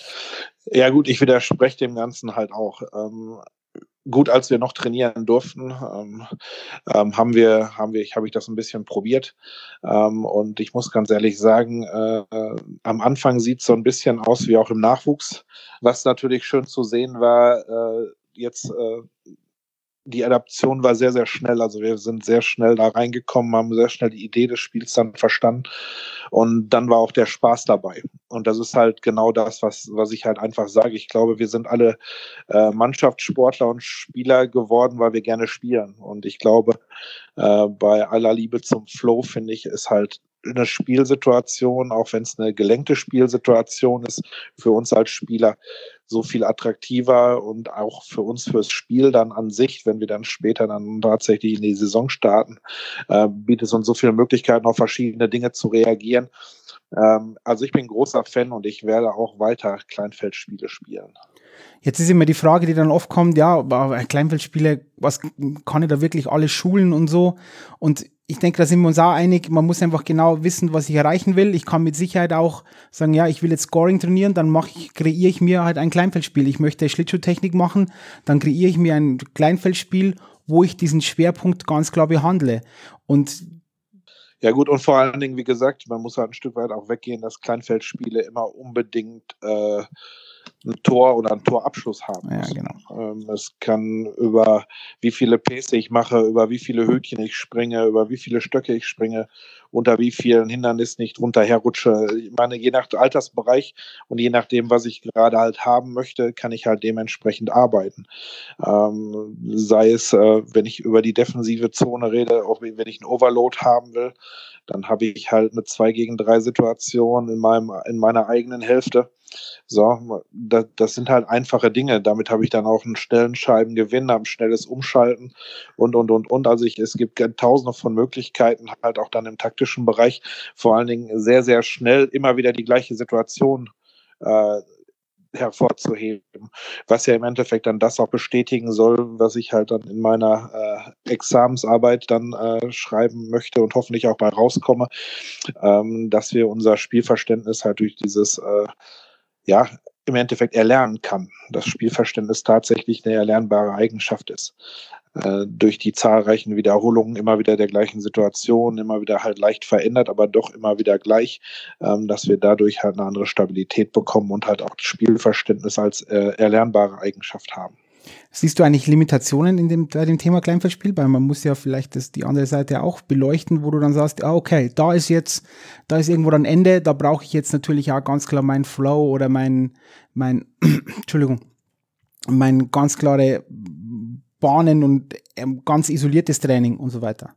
Ja gut, ich widerspreche dem Ganzen halt auch. Ähm, gut, als wir noch trainieren durften, ähm, ähm, haben wir, haben wir, habe ich das ein bisschen probiert. Ähm, und ich muss ganz ehrlich sagen, äh, am Anfang sieht es so ein bisschen aus wie auch im Nachwuchs. Was natürlich schön zu sehen war, äh, jetzt äh, die Adaption war sehr, sehr schnell. Also wir sind sehr schnell da reingekommen, haben sehr schnell die Idee des Spiels dann verstanden. Und dann war auch der Spaß dabei. Und das ist halt genau das, was, was ich halt einfach sage. Ich glaube, wir sind alle äh, Mannschaftssportler und Spieler geworden, weil wir gerne spielen. Und ich glaube, äh, bei aller Liebe zum Flow, finde ich, ist halt eine Spielsituation, auch wenn es eine gelenkte Spielsituation ist, für uns als Spieler so viel attraktiver und auch für uns fürs Spiel dann an sich, wenn wir dann später dann tatsächlich in die Saison starten, äh, bietet es uns so viele Möglichkeiten, auf verschiedene Dinge zu reagieren. Ähm, also ich bin großer Fan und ich werde auch weiter Kleinfeldspiele spielen. Jetzt ist immer die Frage, die dann oft kommt, ja, Kleinfeldspiele, was kann ich da wirklich alles schulen und so? Und ich denke, da sind wir uns auch einig, man muss einfach genau wissen, was ich erreichen will. Ich kann mit Sicherheit auch sagen, ja, ich will jetzt Scoring trainieren, dann mache ich, kreiere ich mir halt ein Kleinfeldspiel. Ich möchte Schlittschuhtechnik machen, dann kreiere ich mir ein Kleinfeldspiel, wo ich diesen Schwerpunkt ganz klar behandle. Und ja gut, und vor allen Dingen, wie gesagt, man muss halt ein Stück weit auch weggehen, dass Kleinfeldspiele immer unbedingt äh, ein Tor oder einen Torabschluss haben ja, muss. genau. Ähm, es kann über wie viele Pässe ich mache, über wie viele Höhtchen ich springe, über wie viele Stöcke ich springe, unter wie vielen Hindernissen ich drunter herrutsche. Ich meine, je nach Altersbereich und je nachdem, was ich gerade halt haben möchte, kann ich halt dementsprechend arbeiten. Ähm, sei es, äh, wenn ich über die defensive Zone rede, auch wenn ich einen Overload haben will, dann habe ich halt eine zwei gegen drei Situation in meinem, in meiner eigenen Hälfte. So, das, das sind halt einfache Dinge. Damit habe ich dann auch einen schnellen Scheibengewinn, ein schnelles Umschalten und, und, und, und. Also ich, es gibt tausende von Möglichkeiten, halt auch dann im taktischen Bereich, vor allen Dingen sehr, sehr schnell immer wieder die gleiche Situation äh, hervorzuheben, was ja im Endeffekt dann das auch bestätigen soll, was ich halt dann in meiner äh, Examensarbeit dann äh, schreiben möchte und hoffentlich auch bei rauskomme, ähm, dass wir unser Spielverständnis halt durch dieses äh, ja, im Endeffekt erlernen kann. Das Spielverständnis tatsächlich eine erlernbare Eigenschaft ist. Äh, durch die zahlreichen Wiederholungen immer wieder der gleichen Situation, immer wieder halt leicht verändert, aber doch immer wieder gleich, ähm, dass wir dadurch halt eine andere Stabilität bekommen und halt auch das Spielverständnis als äh, erlernbare Eigenschaft haben. Siehst du eigentlich Limitationen in dem, bei dem Thema Kleinfeldspiel? Weil man muss ja vielleicht das, die andere Seite auch beleuchten, wo du dann sagst, ah, okay, da ist jetzt, da ist irgendwo ein Ende, da brauche ich jetzt natürlich auch ganz klar meinen Flow oder mein, mein, Entschuldigung, mein ganz klare Bahnen und ähm, ganz isoliertes Training und so weiter.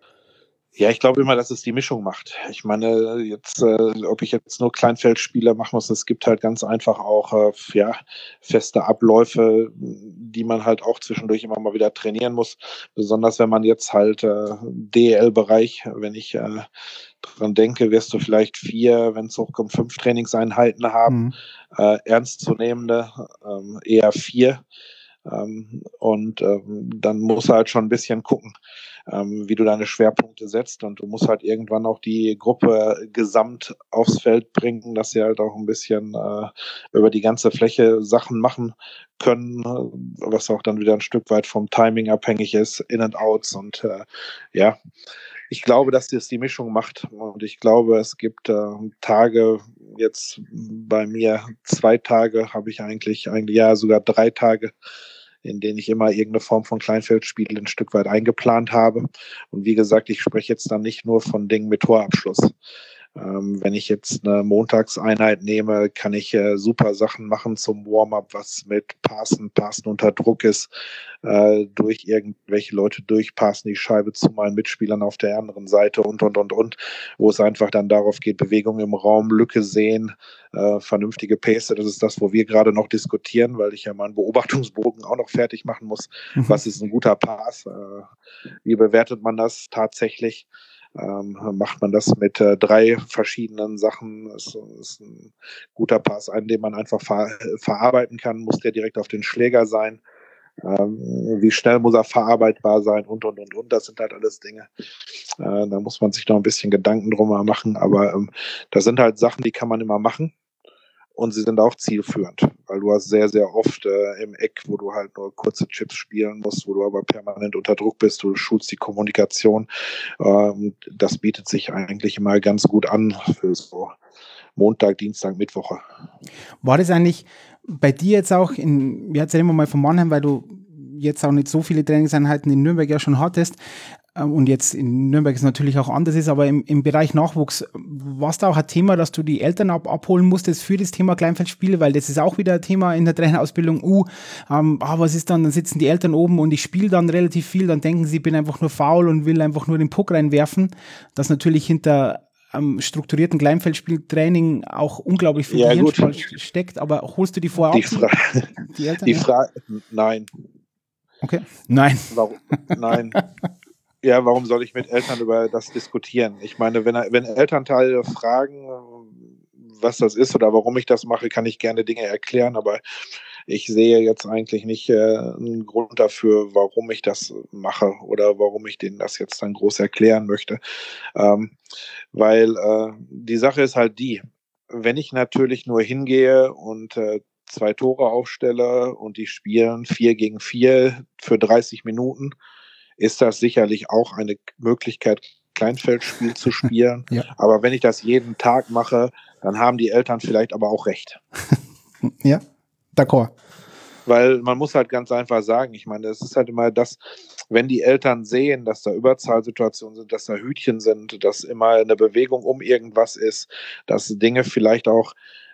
Ja, ich glaube immer, dass es die Mischung macht. Ich meine, jetzt, äh, ob ich jetzt nur Kleinfeldspieler machen muss, es gibt halt ganz einfach auch äh, ja, feste Abläufe, die man halt auch zwischendurch immer mal wieder trainieren muss. Besonders wenn man jetzt halt äh, D E L-Bereich, wenn ich äh, dran denke, wirst du vielleicht vier, wenn es hochkommt, fünf Trainingseinheiten haben, mhm. äh, ernstzunehmende, ähm, eher vier. Ähm, und ähm, dann musst du halt schon ein bisschen gucken, ähm, wie du deine Schwerpunkte setzt, und du musst halt irgendwann auch die Gruppe gesamt aufs Feld bringen, dass sie halt auch ein bisschen äh, über die ganze Fläche Sachen machen können, was auch dann wieder ein Stück weit vom Timing abhängig ist, In and Outs, und äh, ja, ich glaube, dass das die Mischung macht, und ich glaube, es gibt äh, Tage, jetzt bei mir zwei Tage habe ich eigentlich, eigentlich ja sogar drei Tage, in denen ich immer irgendeine Form von Kleinfeldspiel ein Stück weit eingeplant habe. Und wie gesagt, ich spreche jetzt dann nicht nur von Dingen mit Torabschluss. Ähm, wenn ich jetzt eine Montagseinheit nehme, kann ich äh, super Sachen machen zum Warm-up, was mit Passen, Passen unter Druck ist, äh, durch irgendwelche Leute durchpassen, die Scheibe zu meinen Mitspielern auf der anderen Seite und, und, und, und, wo es einfach dann darauf geht, Bewegung im Raum, Lücke sehen, äh, vernünftige Pace. Das ist das, wo wir gerade noch diskutieren, weil ich ja meinen Beobachtungsbogen auch noch fertig machen muss. Mhm. Was ist ein guter Pass? Äh, wie bewertet man das tatsächlich? Ähm, macht man das mit äh, drei verschiedenen Sachen. Es ist ein guter Pass, einen, den man einfach ver verarbeiten kann. Muss der direkt auf den Schläger sein? Ähm, wie schnell muss er verarbeitbar sein? Und, und, und, und. Das sind halt alles Dinge. Äh, da muss man sich noch ein bisschen Gedanken drum machen. Aber ähm, das sind halt Sachen, die kann man immer machen. Und sie sind auch zielführend, weil du hast sehr, sehr oft äh, im Eck, wo du halt nur kurze Chips spielen musst, wo du aber permanent unter Druck bist, du schulst die Kommunikation. Ähm, das bietet sich eigentlich immer ganz gut an für so Montag, Dienstag, Mittwoche. War das eigentlich bei dir jetzt auch, in, wir hatten ja immer mal von Mannheim, weil du jetzt auch nicht so viele Trainingseinheiten in Nürnberg ja schon hattest ähm, und jetzt in Nürnberg es natürlich auch anders ist, aber im, im Bereich Nachwuchs, war es da auch ein Thema, dass du die Eltern ab, abholen musstest für das Thema Kleinfeldspiele, weil das ist auch wieder ein Thema in der Trainerausbildung, uh, ähm, ah, was ist dann, dann sitzen die Eltern oben und ich spiele dann relativ viel, dann denken sie, ich bin einfach nur faul und will einfach nur den Puck reinwerfen, das natürlich hinter am strukturierten Kleinfeldspieltraining auch unglaublich viel Ja, Gehirnschmalz gut. steckt, aber holst du die vorher Die, ab, Fra die, die Eltern? die Ja? Frage, nein. Okay. Nein. Warum? Nein. Ja, warum soll ich mit Eltern über das diskutieren? Ich meine, wenn, wenn Elternteile fragen, was das ist oder warum ich das mache, kann ich gerne Dinge erklären, aber ich sehe jetzt eigentlich nicht äh, einen Grund dafür, warum ich das mache oder warum ich denen das jetzt dann groß erklären möchte. Ähm, weil äh, die Sache ist halt die, wenn ich natürlich nur hingehe und äh, zwei Tore aufstelle und die spielen vier gegen vier für dreißig Minuten, ist das sicherlich auch eine Möglichkeit, Kleinfeldspiel zu spielen. Ja. Aber wenn ich das jeden Tag mache, dann haben die Eltern vielleicht aber auch recht. Ja, d'accord. Weil man muss halt ganz einfach sagen, ich meine, es ist halt immer das, wenn die Eltern sehen, dass da Überzahlsituationen sind, dass da Hütchen sind, dass immer eine Bewegung um irgendwas ist, dass Dinge vielleicht auch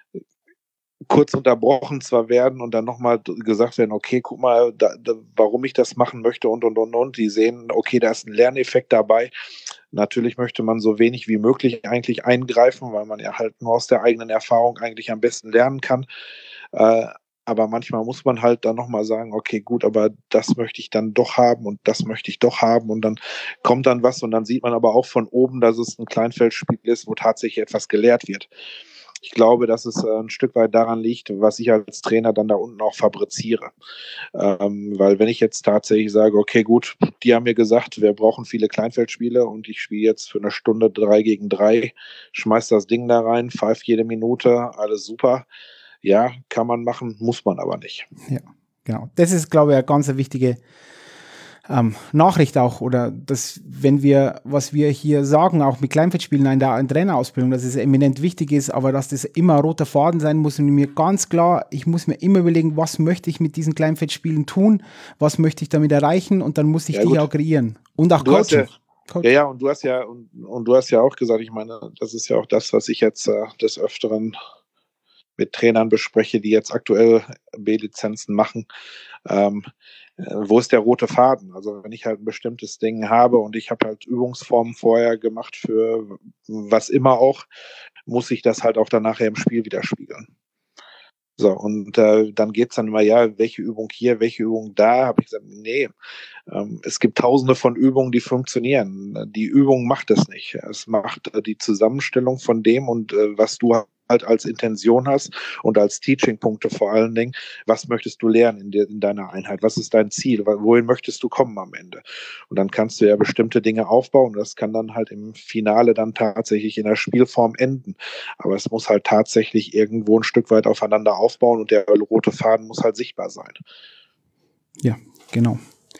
kurz unterbrochen zwar werden und dann nochmal gesagt werden, okay, guck mal, da, da, warum ich das machen möchte und, und, und, und. Die sehen, okay, da ist ein Lerneffekt dabei. Natürlich möchte man so wenig wie möglich eigentlich eingreifen, weil man ja halt nur aus der eigenen Erfahrung eigentlich am besten lernen kann. Äh, aber manchmal muss man halt dann nochmal sagen, okay, gut, aber das möchte ich dann doch haben und das möchte ich doch haben und dann kommt dann was und dann sieht man aber auch von oben, dass es ein Kleinfeldspiel ist, wo tatsächlich etwas gelehrt wird. Ich glaube, dass es ein Stück weit daran liegt, was ich als Trainer dann da unten auch fabriziere. Ähm, weil wenn ich jetzt tatsächlich sage, okay, gut, die haben mir gesagt, wir brauchen viele Kleinfeldspiele und ich spiele jetzt für eine Stunde drei gegen drei, schmeiß das Ding da rein, pfeif jede Minute, alles super. Ja, kann man machen, muss man aber nicht. Ja, genau. Das ist, glaube ich, eine ganz wichtige Ähm, Nachricht auch, oder dass, wenn wir, was wir hier sagen, auch mit Kleinfeldspielen in der Trainerausbildung, dass es eminent wichtig ist, aber dass das immer ein roter Faden sein muss und mir ganz klar, ich muss mir immer überlegen, was möchte ich mit diesen Kleinfeldspielen tun, was möchte ich damit erreichen und dann muss ich Ja, die gut. auch kreieren und auch Du hast coachen. ja, ja, ja, und du hast ja, und, und du hast ja auch gesagt, ich meine, das ist ja auch das, was ich jetzt äh, des Öfteren mit Trainern bespreche, die jetzt aktuell B-Lizenzen machen. Ähm, wo ist der rote Faden? Also wenn ich halt ein bestimmtes Ding habe und ich habe halt Übungsformen vorher gemacht für was immer auch, muss ich das halt auch dann nachher im Spiel widerspiegeln. So, und äh, dann geht es dann immer, ja, welche Übung hier, welche Übung da, habe ich gesagt, nee, ähm, es gibt tausende von Übungen, die funktionieren. Die Übung macht es nicht. Es macht äh, die Zusammenstellung von dem und äh, was du halt als Intention hast und als Teaching-Punkte vor allen Dingen, was möchtest du lernen in, de in deiner Einheit, was ist dein Ziel, wohin möchtest du kommen am Ende? Und dann kannst du ja bestimmte Dinge aufbauen, das kann dann halt im Finale dann tatsächlich in der Spielform enden, aber es muss halt tatsächlich irgendwo ein Stück weit aufeinander aufbauen und der rote Faden muss halt sichtbar sein. Ja, genau.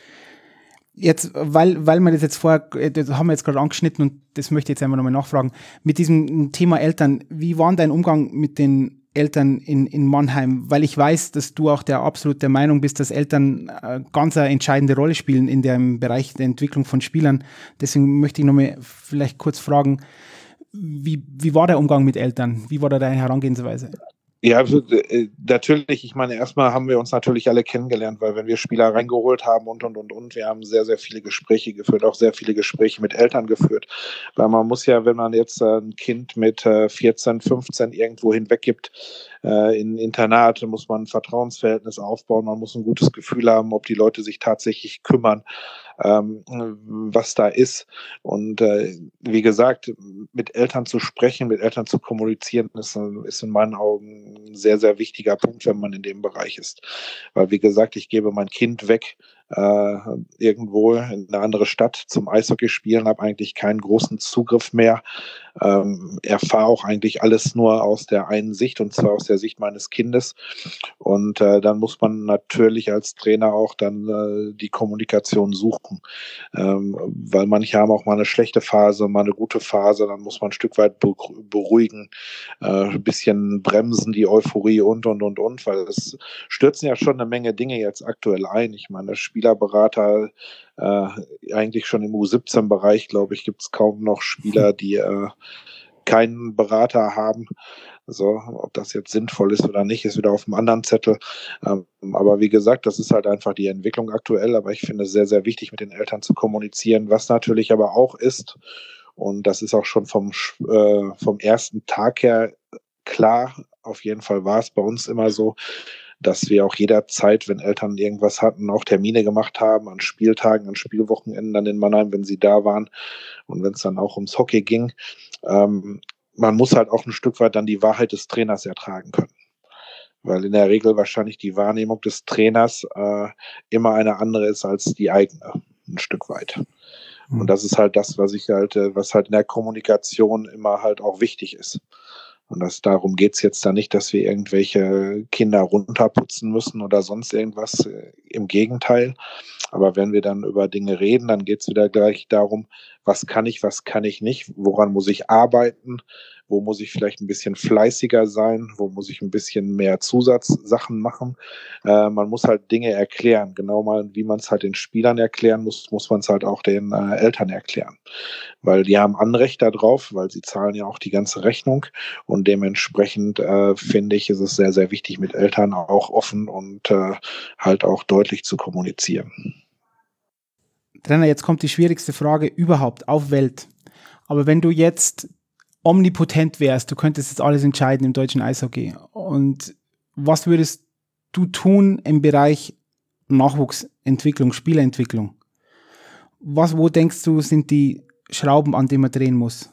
Jetzt, weil, weil wir das jetzt vorher, das haben wir jetzt gerade angeschnitten und das möchte ich jetzt einfach nochmal nachfragen. Mit diesem Thema Eltern, wie war dein Umgang mit den Eltern in, in Mannheim? Weil ich weiß, dass du auch der absolut der Meinung bist, dass Eltern eine ganz eine entscheidende Rolle spielen in dem Bereich der Entwicklung von Spielern. Deswegen möchte ich nochmal vielleicht kurz fragen, wie, wie war der Umgang mit Eltern? Wie war da deine Herangehensweise? Ja, also, äh, natürlich, ich meine, erstmal haben wir uns natürlich alle kennengelernt, weil wenn wir Spieler reingeholt haben und, und, und, und, wir haben sehr, sehr viele Gespräche geführt, auch sehr viele Gespräche mit Eltern geführt, weil man muss ja, wenn man jetzt äh, ein Kind mit äh, vierzehn, fünfzehn irgendwo hinweggibt, äh, in Internate, muss man ein Vertrauensverhältnis aufbauen, man muss ein gutes Gefühl haben, ob die Leute sich tatsächlich kümmern, ähm, was da ist. Und äh, wie gesagt, mit Eltern zu sprechen, mit Eltern zu kommunizieren, ist, ist in meinen Augen ein sehr, sehr wichtiger Punkt, wenn man in dem Bereich ist. Weil, wie gesagt, ich gebe mein Kind weg, äh, irgendwo in eine andere Stadt zum Eishockey spielen, habe eigentlich keinen großen Zugriff mehr. Ähm, erfahre auch eigentlich alles nur aus der einen Sicht, und zwar aus der Sicht meines Kindes. Und äh, dann muss man natürlich als Trainer auch dann äh, die Kommunikation suchen, ähm, weil manche haben auch mal eine schlechte Phase, mal eine gute Phase, dann muss man ein Stück weit beruhigen, äh, ein bisschen bremsen die Euphorie und, und, und, und, weil es stürzen ja schon eine Menge Dinge jetzt aktuell ein. Ich meine, Spielerberater, äh, eigentlich schon im U siebzehn Bereich, glaube ich, gibt es kaum noch Spieler, die äh, keinen Berater haben. Also, ob das jetzt sinnvoll ist oder nicht, ist wieder auf einem anderen Zettel. Ähm, aber wie gesagt, das ist halt einfach die Entwicklung aktuell. Aber ich finde es sehr, sehr wichtig, mit den Eltern zu kommunizieren. Was natürlich aber auch ist, und das ist auch schon vom, äh, vom ersten Tag her klar, auf jeden Fall war es bei uns immer so, dass wir auch jederzeit, wenn Eltern irgendwas hatten, auch Termine gemacht haben, an Spieltagen, an Spielwochenenden dann in Mannheim, wenn sie da waren. Und wenn es dann auch ums Hockey ging, ähm, man muss halt auch ein Stück weit dann die Wahrheit des Trainers ertragen können. Weil in der Regel wahrscheinlich die Wahrnehmung des Trainers äh, immer eine andere ist als die eigene, ein Stück weit. Mhm. Und das ist halt das, was ich halt, was halt in der Kommunikation immer halt auch wichtig ist. Und das, darum geht es jetzt da nicht, dass wir irgendwelche Kinder runterputzen müssen oder sonst irgendwas. Im Gegenteil. Aber wenn wir dann über Dinge reden, dann geht es wieder gleich darum, was kann ich, was kann ich nicht, woran muss ich arbeiten, wo muss ich vielleicht ein bisschen fleißiger sein, wo muss ich ein bisschen mehr Zusatzsachen machen. Äh, man muss halt Dinge erklären, genau mal, wie man es halt den Spielern erklären muss, muss man es halt auch den äh, Eltern erklären. Weil die haben Anrecht darauf, weil sie zahlen ja auch die ganze Rechnung, und dementsprechend äh, finde ich, ist es sehr, sehr wichtig, mit Eltern auch offen und äh, halt auch deutlich zu kommunizieren. Trainer, jetzt kommt die schwierigste Frage überhaupt auf Welt. Aber wenn du jetzt omnipotent wärst, du könntest jetzt alles entscheiden im deutschen Eishockey. Und was würdest du tun im Bereich Nachwuchsentwicklung, Spielerentwicklung? Was, wo denkst du, sind die Schrauben, an denen man drehen muss?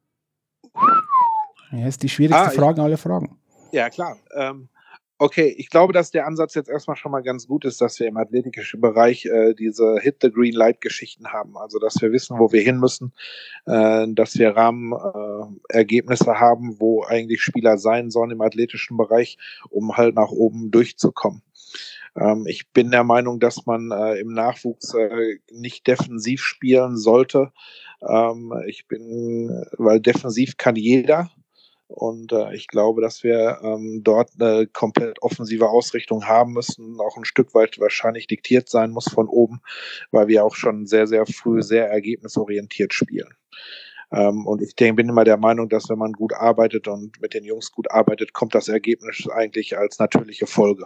Ja, ist die schwierigste ah, Frage aller Fragen. Ja, klar. Ähm, okay, ich glaube, dass der Ansatz jetzt erstmal schon mal ganz gut ist, dass wir im athletischen Bereich äh, diese Hit-the-Green-Light-Geschichten haben. Also, dass wir wissen, wo wir hin müssen, äh, dass wir Rahmenergebnisse äh, haben, wo eigentlich Spieler sein sollen im athletischen Bereich, um halt nach oben durchzukommen. Ähm, ich bin der Meinung, dass man äh, im Nachwuchs äh, nicht defensiv spielen sollte. Ähm, ich bin, weil defensiv kann jeder. Und äh, ich glaube, dass wir ähm, dort eine komplett offensive Ausrichtung haben müssen, auch ein Stück weit wahrscheinlich diktiert sein muss von oben, weil wir auch schon sehr, sehr früh sehr ergebnisorientiert spielen. Ähm, und ich denke, bin immer der Meinung, dass wenn man gut arbeitet und mit den Jungs gut arbeitet, kommt das Ergebnis eigentlich als natürliche Folge.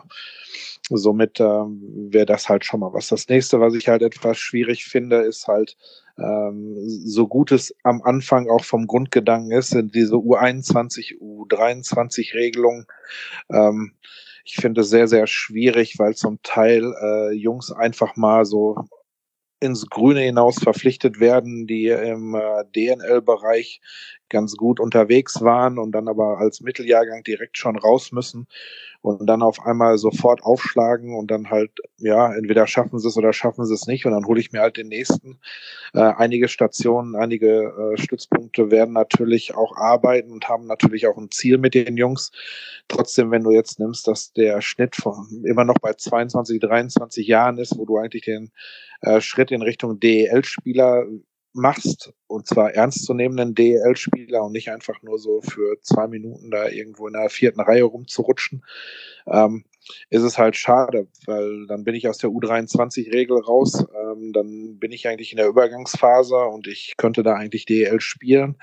Somit ähm, wäre das halt schon mal was. Das nächste, was ich halt etwas schwierig finde, ist halt, ähm, so gut es am Anfang auch vom Grundgedanken ist, sind diese U einundzwanzig, U dreiundzwanzig Regelungen. Ähm, ich finde es sehr, sehr schwierig, weil zum Teil äh, Jungs einfach mal so ins Grüne hinaus verpflichtet werden, die im äh, D N L-Bereich ganz gut unterwegs waren und dann aber als Mitteljahrgang direkt schon raus müssen und dann auf einmal sofort aufschlagen und dann halt, ja, entweder schaffen sie es oder schaffen sie es nicht und dann hole ich mir halt den nächsten. Äh, einige Stationen, einige äh, Stützpunkte werden natürlich auch arbeiten und haben natürlich auch ein Ziel mit den Jungs. Trotzdem, wenn du jetzt nimmst, dass der Schnitt von immer noch bei zweiundzwanzig, dreiundzwanzig Jahren ist, wo du eigentlich den äh, Schritt in Richtung D E L-Spieler machst, und zwar ernstzunehmenden D E L-Spieler und nicht einfach nur so für zwei Minuten da irgendwo in der vierten Reihe rumzurutschen, ähm, ist es halt schade, weil dann bin ich aus der U dreiundzwanzig-Regel raus, ähm, dann bin ich eigentlich in der Übergangsphase und ich könnte da eigentlich D E L spielen,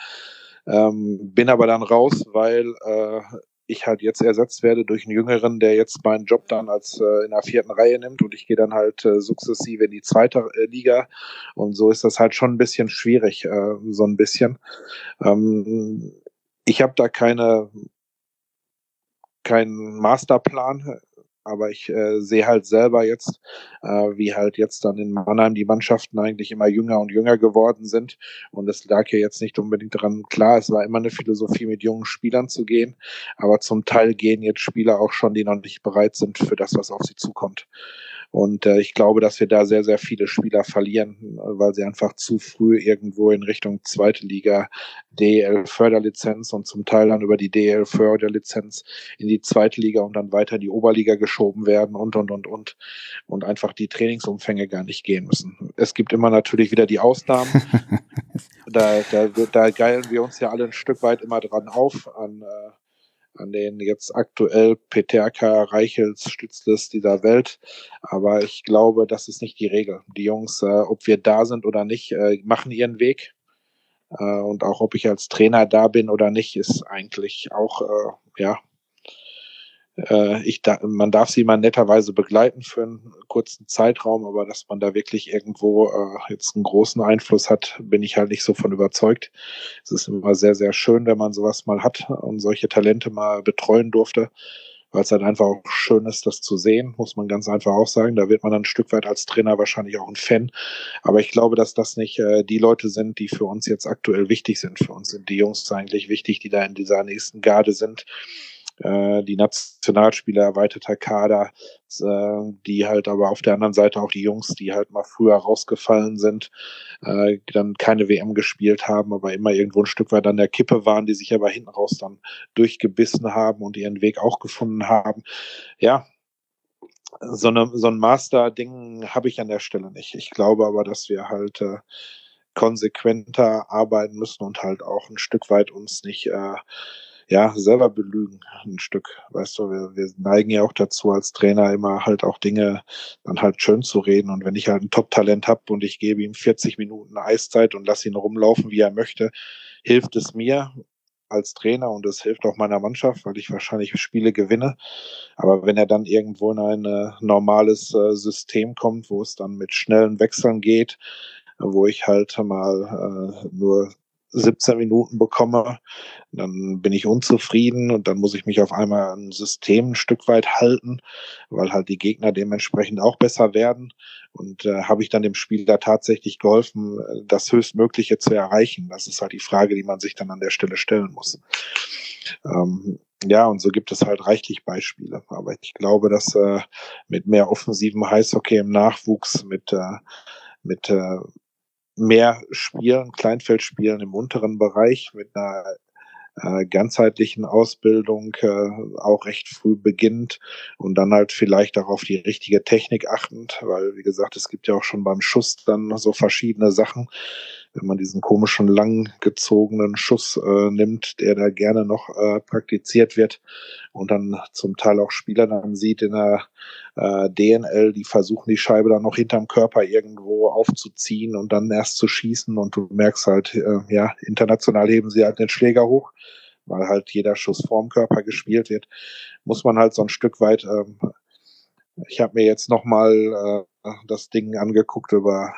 ähm, bin aber dann raus, weil äh, ich halt jetzt ersetzt werde durch einen Jüngeren, der jetzt meinen Job dann als äh, in der vierten Reihe nimmt und ich gehe dann halt äh, sukzessive in die zweite äh, Liga und so ist das halt schon ein bisschen schwierig, äh, so ein bisschen. Ähm, ich habe da keine keinen Masterplan, aber ich äh, sehe halt selber jetzt, äh, wie halt jetzt dann in Mannheim die Mannschaften eigentlich immer jünger und jünger geworden sind. Und es lag ja jetzt nicht unbedingt daran, klar, es war immer eine Philosophie, mit jungen Spielern zu gehen, aber zum Teil gehen jetzt Spieler auch schon, die noch nicht bereit sind für das, was auf sie zukommt. Und äh, ich glaube, dass wir da sehr, sehr viele Spieler verlieren, weil sie einfach zu früh irgendwo in Richtung zweite Liga, D E L-Förderlizenz und zum Teil dann über die D E L-Förderlizenz in die zweite Liga und dann weiter in die Oberliga geschoben werden und, und, und, und. Und einfach die Trainingsumfänge gar nicht gehen müssen. Es gibt immer natürlich wieder die Ausnahmen. Da, da, da geilen wir uns ja alle ein Stück weit immer dran auf, an, äh, an den jetzt aktuell Peterka, Reichels, Stützles dieser Welt. Aber ich glaube, das ist nicht die Regel. Die Jungs, äh, ob wir da sind oder nicht, äh, machen ihren Weg. Äh, und auch ob ich als Trainer da bin oder nicht, ist eigentlich auch, äh, ja, äh, ich da, man darf sie mal netterweise begleiten für einen kurzen Zeitraum, aber dass man da wirklich irgendwo äh, jetzt einen großen Einfluss hat, bin ich halt nicht so von überzeugt. Es ist immer sehr, sehr schön, wenn man sowas mal hat und solche Talente mal betreuen durfte, weil es halt einfach auch schön ist, das zu sehen, muss man ganz einfach auch sagen. Da wird man dann ein Stück weit als Trainer wahrscheinlich auch ein Fan. Aber ich glaube, dass das nicht äh, die Leute sind, die für uns jetzt aktuell wichtig sind. Für uns sind die Jungs eigentlich wichtig, die da in dieser nächsten Garde sind. Die Nationalspieler, erweiterter Kader, die halt aber auf der anderen Seite auch die Jungs, die halt mal früher rausgefallen sind, dann keine W M gespielt haben, aber immer irgendwo ein Stück weit an der Kippe waren, die sich aber hinten raus dann durchgebissen haben und ihren Weg auch gefunden haben. Ja, so, eine, so ein Master-Ding habe ich an der Stelle nicht. Ich glaube aber, dass wir halt äh, konsequenter arbeiten müssen und halt auch ein Stück weit uns nicht äh, ja, selber belügen, ein Stück. Weißt du, wir, wir neigen ja auch dazu, als Trainer immer halt auch Dinge dann halt schön zu reden. Und wenn ich halt ein Top-Talent habe und ich gebe ihm vierzig Minuten Eiszeit und lasse ihn rumlaufen, wie er möchte, hilft es mir als Trainer und es hilft auch meiner Mannschaft, weil ich wahrscheinlich Spiele gewinne. Aber wenn er dann irgendwo in ein äh, normales äh, System kommt, wo es dann mit schnellen Wechseln geht, wo ich halt mal äh, nur siebzehn Minuten bekomme, dann bin ich unzufrieden und dann muss ich mich auf einmal an ein System ein Stück weit halten, weil halt die Gegner dementsprechend auch besser werden. Und äh, habe ich dann dem Spieler tatsächlich geholfen, das Höchstmögliche zu erreichen? Das ist halt die Frage, die man sich dann an der Stelle stellen muss. Ähm, ja, und so gibt es halt reichlich Beispiele. Aber ich glaube, dass äh, mit mehr offensivem Eishockey im Nachwuchs, mit, äh, mit äh, mehr Spielen, Kleinfeldspielen im unteren Bereich, mit einer äh, ganzheitlichen Ausbildung äh, auch recht früh beginnt und dann halt vielleicht auch auf die richtige Technik achtend, weil, wie gesagt, es gibt ja auch schon beim Schuss dann so verschiedene Sachen. Wenn man diesen komischen, langgezogenen Schuss äh, nimmt, der da gerne noch äh, praktiziert wird und dann zum Teil auch Spieler dann sieht in der äh, D N L, die versuchen die Scheibe dann noch hinterm Körper irgendwo aufzuziehen und dann erst zu schießen und du merkst halt, äh, ja, international heben sie halt den Schläger hoch, weil halt jeder Schuss vorm Körper gespielt wird, muss man halt so ein Stück weit, ähm, ich habe mir jetzt nochmal äh, das Ding angeguckt über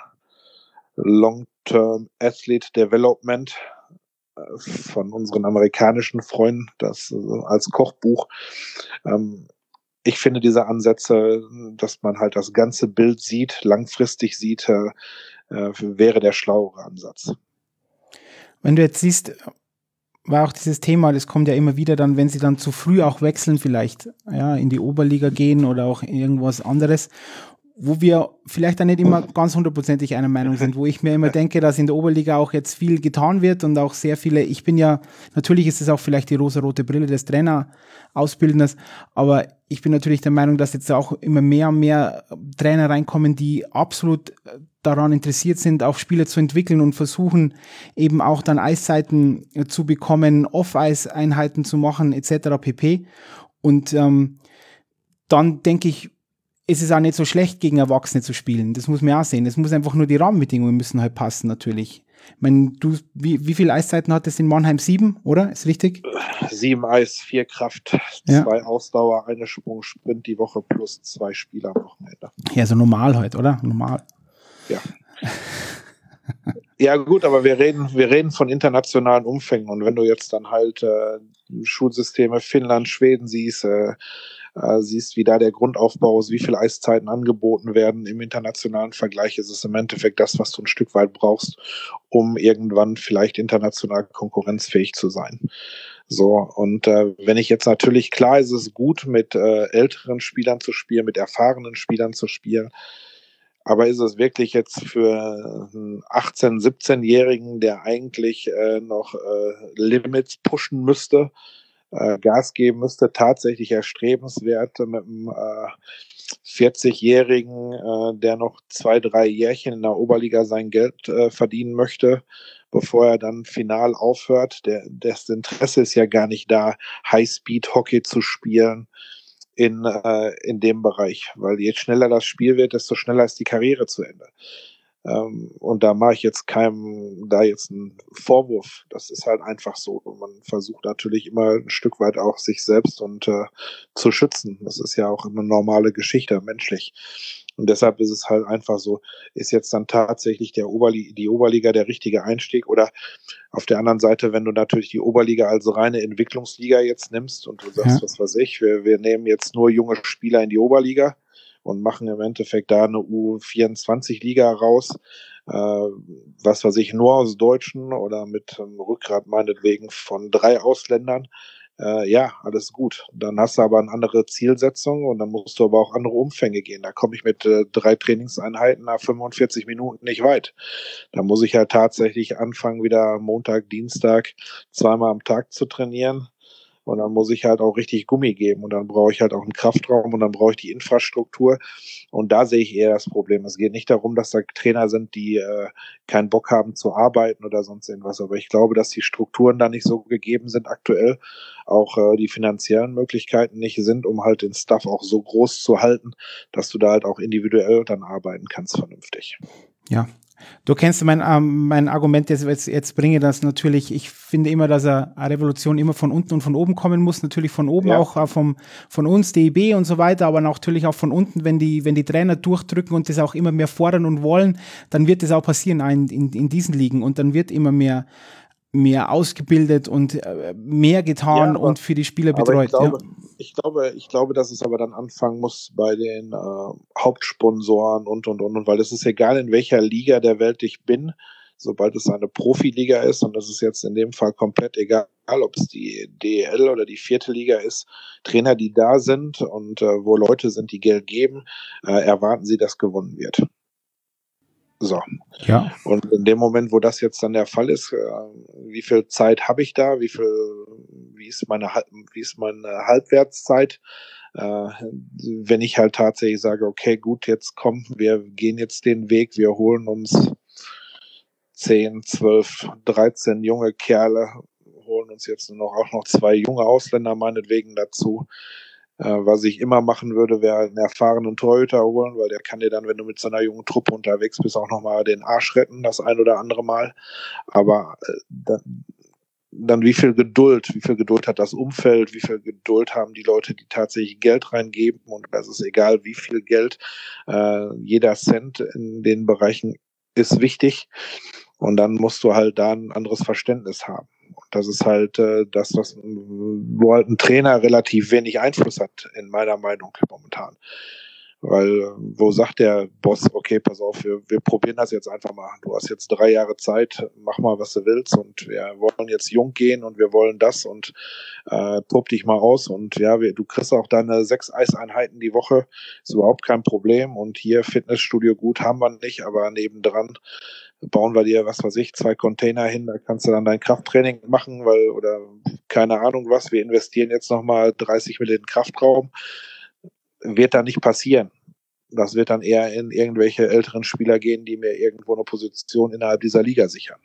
Long-Term Athlete Development äh, von unseren amerikanischen Freunden, das äh, als Kochbuch. Ähm, ich finde diese Ansätze, dass man halt das ganze Bild sieht, langfristig sieht, äh, wäre der schlauere Ansatz. Wenn du jetzt siehst, war auch dieses Thema, das kommt ja immer wieder dann, wenn sie dann zu früh auch wechseln, vielleicht ja, in die Oberliga gehen oder auch irgendwas anderes, wo wir vielleicht auch nicht immer ganz hundertprozentig einer Meinung sind, wo ich mir immer denke, dass in der Oberliga auch jetzt viel getan wird und auch sehr viele, ich bin ja, natürlich ist es auch vielleicht die rosa-rote Brille des Trainerausbildners, aber ich bin natürlich der Meinung, dass jetzt auch immer mehr und mehr Trainer reinkommen, die absolut daran interessiert sind, auch Spieler zu entwickeln und versuchen eben auch dann Eiszeiten zu bekommen, Off-Eis-Einheiten zu machen, et cetera pp. Und ähm, dann denke ich, ist es auch nicht so schlecht, gegen Erwachsene zu spielen. Das muss man auch sehen. Es muss einfach nur die Rahmenbedingungen müssen halt passen, natürlich. Ich meine, du, wie, wie viele Eiszeiten hattest du in Mannheim? Sieben, oder? Ist richtig? Sieben Eis, vier Kraft, ja. zwei Ausdauer, eine Sprung, Sprint die Woche plus zwei Spieler am Wochenende. Ja, so normal halt, oder? Normal. Ja. Ja gut, aber wir reden, wir reden von internationalen Umfängen und wenn du jetzt dann halt äh, Schulsysteme Finnland, Schweden siehst, äh, äh, siehst, wie da der Grundaufbau ist, wie viele Eiszeiten angeboten werden im internationalen Vergleich, ist es im Endeffekt das, was du ein Stück weit brauchst, um irgendwann vielleicht international konkurrenzfähig zu sein. So, und äh, wenn ich jetzt natürlich, klar ist es gut, mit äh, älteren Spielern zu spielen, mit erfahrenen Spielern zu spielen, aber ist es wirklich jetzt für einen achtzehn-, siebzehn-Jährigen, der eigentlich äh, noch äh, Limits pushen müsste, äh, Gas geben müsste, tatsächlich erstrebenswert mit einem äh, vierzig-Jährigen, äh, der noch zwei, drei Jährchen in der Oberliga sein Geld äh, verdienen möchte, bevor er dann final aufhört. Der, das Interesse ist ja gar nicht da, High-Speed-Hockey zu spielen in, äh, in dem Bereich, weil je schneller das Spiel wird, desto schneller ist die Karriere zu Ende. Ähm, und da mache ich jetzt keinem da jetzt einen Vorwurf. Das ist halt einfach so. Und man versucht natürlich immer ein Stück weit auch sich selbst und äh, zu schützen. Das ist ja auch eine normale Geschichte, menschlich. Und deshalb ist es halt einfach so, ist jetzt dann tatsächlich der Oberli- die Oberliga der richtige Einstieg, oder auf der anderen Seite, wenn du natürlich die Oberliga als reine Entwicklungsliga jetzt nimmst und du sagst, Ja. was weiß ich, wir, wir nehmen jetzt nur junge Spieler in die Oberliga und machen im Endeffekt da eine U vierundzwanzig-Liga raus, äh, was weiß ich, nur aus Deutschen oder mit einem Rückgrat meinetwegen von drei Ausländern. Äh, ja, alles gut. Dann hast du aber eine andere Zielsetzung und dann musst du aber auch andere Umfänge gehen. Da komme ich mit äh, drei Trainingseinheiten nach fünfundvierzig Minuten nicht weit. Da muss ich halt tatsächlich anfangen, wieder Montag, Dienstag zweimal am Tag zu trainieren. Und dann muss ich halt auch richtig Gummi geben. Und dann brauche ich halt auch einen Kraftraum und dann brauche ich die Infrastruktur. Und da sehe ich eher das Problem. Es geht nicht darum, dass da Trainer sind, die äh, keinen Bock haben zu arbeiten oder sonst irgendwas. Aber ich glaube, dass die Strukturen da nicht so gegeben sind aktuell. Auch äh, die finanziellen Möglichkeiten nicht sind, um halt den Staff auch so groß zu halten, dass du da halt auch individuell dann arbeiten kannst vernünftig. Ja. Du kennst mein, ähm, mein Argument, jetzt, jetzt, jetzt bringe das natürlich, ich finde immer, dass eine Revolution immer von unten und von oben kommen muss, natürlich von oben Ja. auch, auch vom, von uns, D E B und so weiter, aber natürlich auch von unten, wenn die, wenn die Trainer durchdrücken und das auch immer mehr fordern und wollen, dann wird das auch passieren in, in, in diesen Ligen und dann wird immer mehr, mehr ausgebildet und äh, mehr getan Ja, aber, und für die Spieler aber betreut. ich glaube, ja. ich glaube, ich glaube, dass es aber dann anfangen muss bei den äh, Hauptsponsoren und und und, und weil es ist egal, in welcher Liga der Welt ich bin, sobald es eine Profiliga ist, und das ist jetzt in dem Fall komplett egal, ob es die D E L oder die vierte Liga ist, Trainer, die da sind und äh, wo Leute sind, die Geld geben, äh, erwarten sie, dass gewonnen wird. So. Ja. Und in dem Moment, wo das jetzt dann der Fall ist, äh, wie viel Zeit habe ich da? Wie viel, wie ist meine, wie ist meine Halbwertszeit? Äh, wenn ich halt tatsächlich sage, okay, gut, jetzt komm, wir gehen jetzt den Weg, wir holen uns zehn, zwölf, dreizehn junge Kerle, holen uns jetzt nur noch auch noch zwei junge Ausländer meinetwegen dazu. Äh, was ich immer machen würde, wäre einen erfahrenen Torhüter holen, weil der kann dir dann, wenn du mit so einer jungen Truppe unterwegs bist, auch nochmal den Arsch retten, das ein oder andere Mal. Aber äh, dann, dann wie viel Geduld, wie viel Geduld hat das Umfeld, wie viel Geduld haben die Leute, die tatsächlich Geld reingeben, und das ist egal, wie viel Geld, äh, jeder Cent in den Bereichen ist wichtig, und dann musst du halt da ein anderes Verständnis haben. Und das ist halt äh, das, was, wo halt ein Trainer relativ wenig Einfluss hat, in meiner Meinung momentan. Weil, wo sagt der Boss, okay, pass auf, wir, wir probieren das jetzt einfach mal. Du hast jetzt drei Jahre Zeit, mach mal, was du willst, und wir wollen jetzt jung gehen und wir wollen das, und äh, tob dich mal aus, und ja, wir, du kriegst auch deine sechs Eiseinheiten die Woche, ist überhaupt kein Problem, und hier Fitnessstudio gut haben wir nicht, aber nebendran bauen wir dir, was weiß ich, zwei Container hin, da kannst du dann dein Krafttraining machen, weil, oder keine Ahnung was, wir investieren jetzt nochmal dreißig Millionen Kraftraum, wird da nicht passieren. Das wird dann eher in irgendwelche älteren Spieler gehen, die mir irgendwo eine Position innerhalb dieser Liga sichern.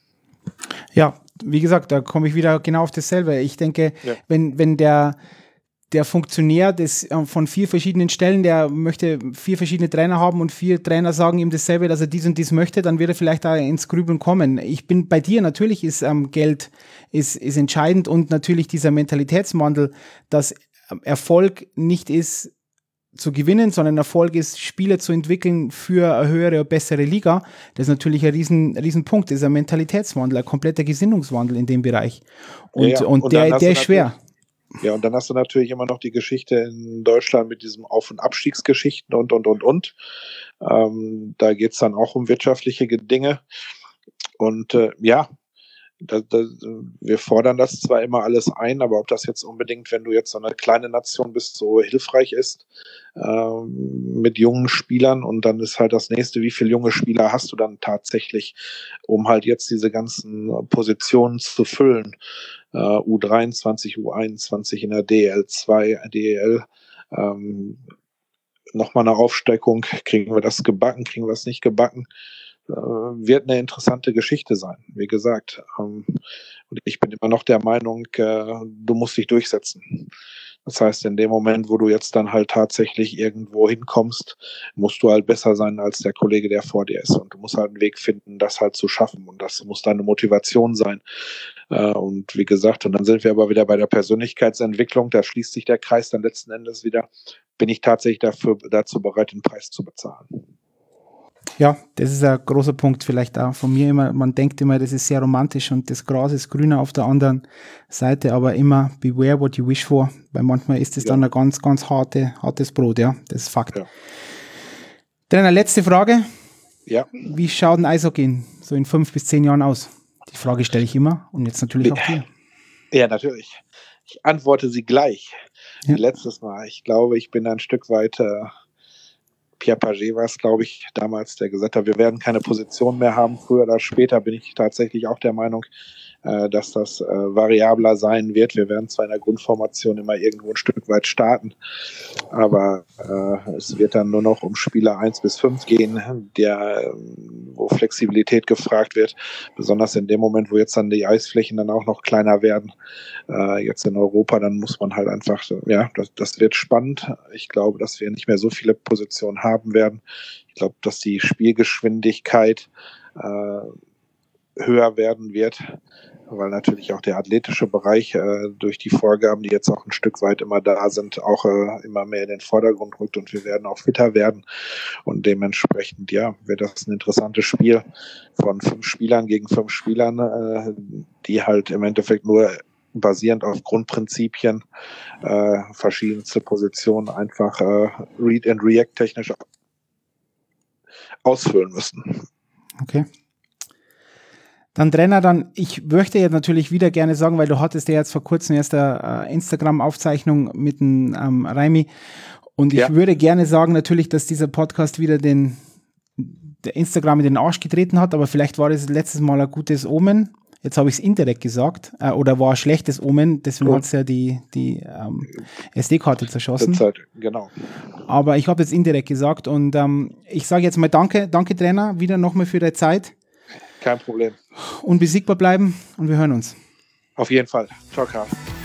Ja, wie gesagt, da komme ich wieder genau auf dasselbe. Ich denke, ja. wenn, wenn der der Funktionär des, äh, von vier verschiedenen Stellen, der möchte vier verschiedene Trainer haben und vier Trainer sagen ihm dasselbe, dass er dies und dies möchte, dann wird er vielleicht da ins Grübeln kommen. Ich bin bei dir, natürlich ist ähm, Geld ist, ist entscheidend, und natürlich dieser Mentalitätswandel, dass Erfolg nicht ist, zu gewinnen, sondern Erfolg ist, Spieler zu entwickeln für eine höhere, bessere Liga. Das ist natürlich ein riesen, riesen Punkt. Das ist ein Mentalitätswandel, ein kompletter Gesinnungswandel in dem Bereich. Und, ja, ja. und, und der, der ist schwer. Ja, und dann hast du natürlich immer noch die Geschichte in Deutschland mit diesen Auf- und Abstiegsgeschichten und, und, und, und. Ähm, da geht's dann auch um wirtschaftliche Dinge. Und äh, ja, das, das, wir fordern das zwar immer alles ein, aber ob das jetzt unbedingt, wenn du jetzt so eine kleine Nation bist, so hilfreich ist äh, mit jungen Spielern, und dann ist halt das nächste, wie viele junge Spieler hast du dann tatsächlich, um halt jetzt diese ganzen Positionen zu füllen. Uh, U dreiundzwanzig, U einundzwanzig in der D L zwei, D L, ähm, nochmal eine Aufsteckung, kriegen wir das gebacken, kriegen wir es nicht gebacken, äh, wird eine interessante Geschichte sein, wie gesagt. Ähm, und ich bin immer noch der Meinung, äh, du musst dich durchsetzen. Das heißt, in dem Moment, wo du jetzt dann halt tatsächlich irgendwo hinkommst, musst du halt besser sein als der Kollege, der vor dir ist. Und du musst halt einen Weg finden, das halt zu schaffen. Und das muss deine Motivation sein. Und wie gesagt, und dann sind wir aber wieder bei der Persönlichkeitsentwicklung. Da schließt sich der Kreis dann letzten Endes wieder. Bin ich tatsächlich dafür, dazu bereit, den Preis zu bezahlen? Ja, das ist ein großer Punkt vielleicht auch von mir immer. Man denkt immer, das ist sehr romantisch und das Gras ist grüner auf der anderen Seite, aber immer beware what you wish for, weil manchmal ist es ja dann ein ganz, ganz harte, hartes Brot, ja, das ist Fakt. Ja. Dann eine letzte Frage. Ja. Wie schaut ein Eishockey so in fünf bis zehn Jahren aus? Die Frage stelle ich immer und jetzt natürlich auch dir. Ja, natürlich. Ich antworte sie gleich. Ja. Wie letztes Mal. Ich glaube, ich bin ein Stück weit... Äh, Pierre Pagé war es, glaube ich, damals, der gesagt hat, wir werden keine Position mehr haben. Früher oder später bin ich tatsächlich auch der Meinung, äh, dass das äh, variabler sein wird. Wir werden zwar in der Grundformation immer irgendwo ein Stück weit starten, aber äh, es wird dann nur noch um Spieler eins bis fünf gehen, der, wo Flexibilität gefragt wird, besonders in dem Moment, wo jetzt dann die Eisflächen dann auch noch kleiner werden. Äh, jetzt in Europa, dann muss man halt einfach, ja, das, das wird spannend. Ich glaube, dass wir nicht mehr so viele Positionen haben werden. Ich glaube, dass die Spielgeschwindigkeit äh, höher werden wird, weil natürlich auch der athletische Bereich äh, durch die Vorgaben, die jetzt auch ein Stück weit immer da sind, auch äh, immer mehr in den Vordergrund rückt, und wir werden auch fitter werden, und dementsprechend, ja, wird das ein interessantes Spiel von fünf Spielern gegen fünf Spielern, äh, die halt im Endeffekt nur basierend auf Grundprinzipien äh, verschiedenste Positionen einfach äh, Read and React technisch ausfüllen müssen. Okay. Dann Trainer, dann, ich möchte jetzt natürlich wieder gerne sagen, weil du hattest ja jetzt vor kurzem erst eine äh, Instagram-Aufzeichnung mit dem ähm, Raimi, und ich ja. würde gerne sagen natürlich, dass dieser Podcast wieder den der Instagram in den Arsch getreten hat, aber vielleicht war das letztes Mal ein gutes Omen. Jetzt habe ich es indirekt gesagt, äh, oder war ein schlechtes Omen, deswegen hat es ja die, die ähm, S D-Karte zerschossen. Zeit, genau. Aber ich habe jetzt indirekt gesagt, und ähm, ich sage jetzt mal danke, danke Trainer, wieder nochmal für deine Zeit. Kein Problem. Unbesiegbar bleiben, und wir hören uns. Auf jeden Fall. Ciao, Karl.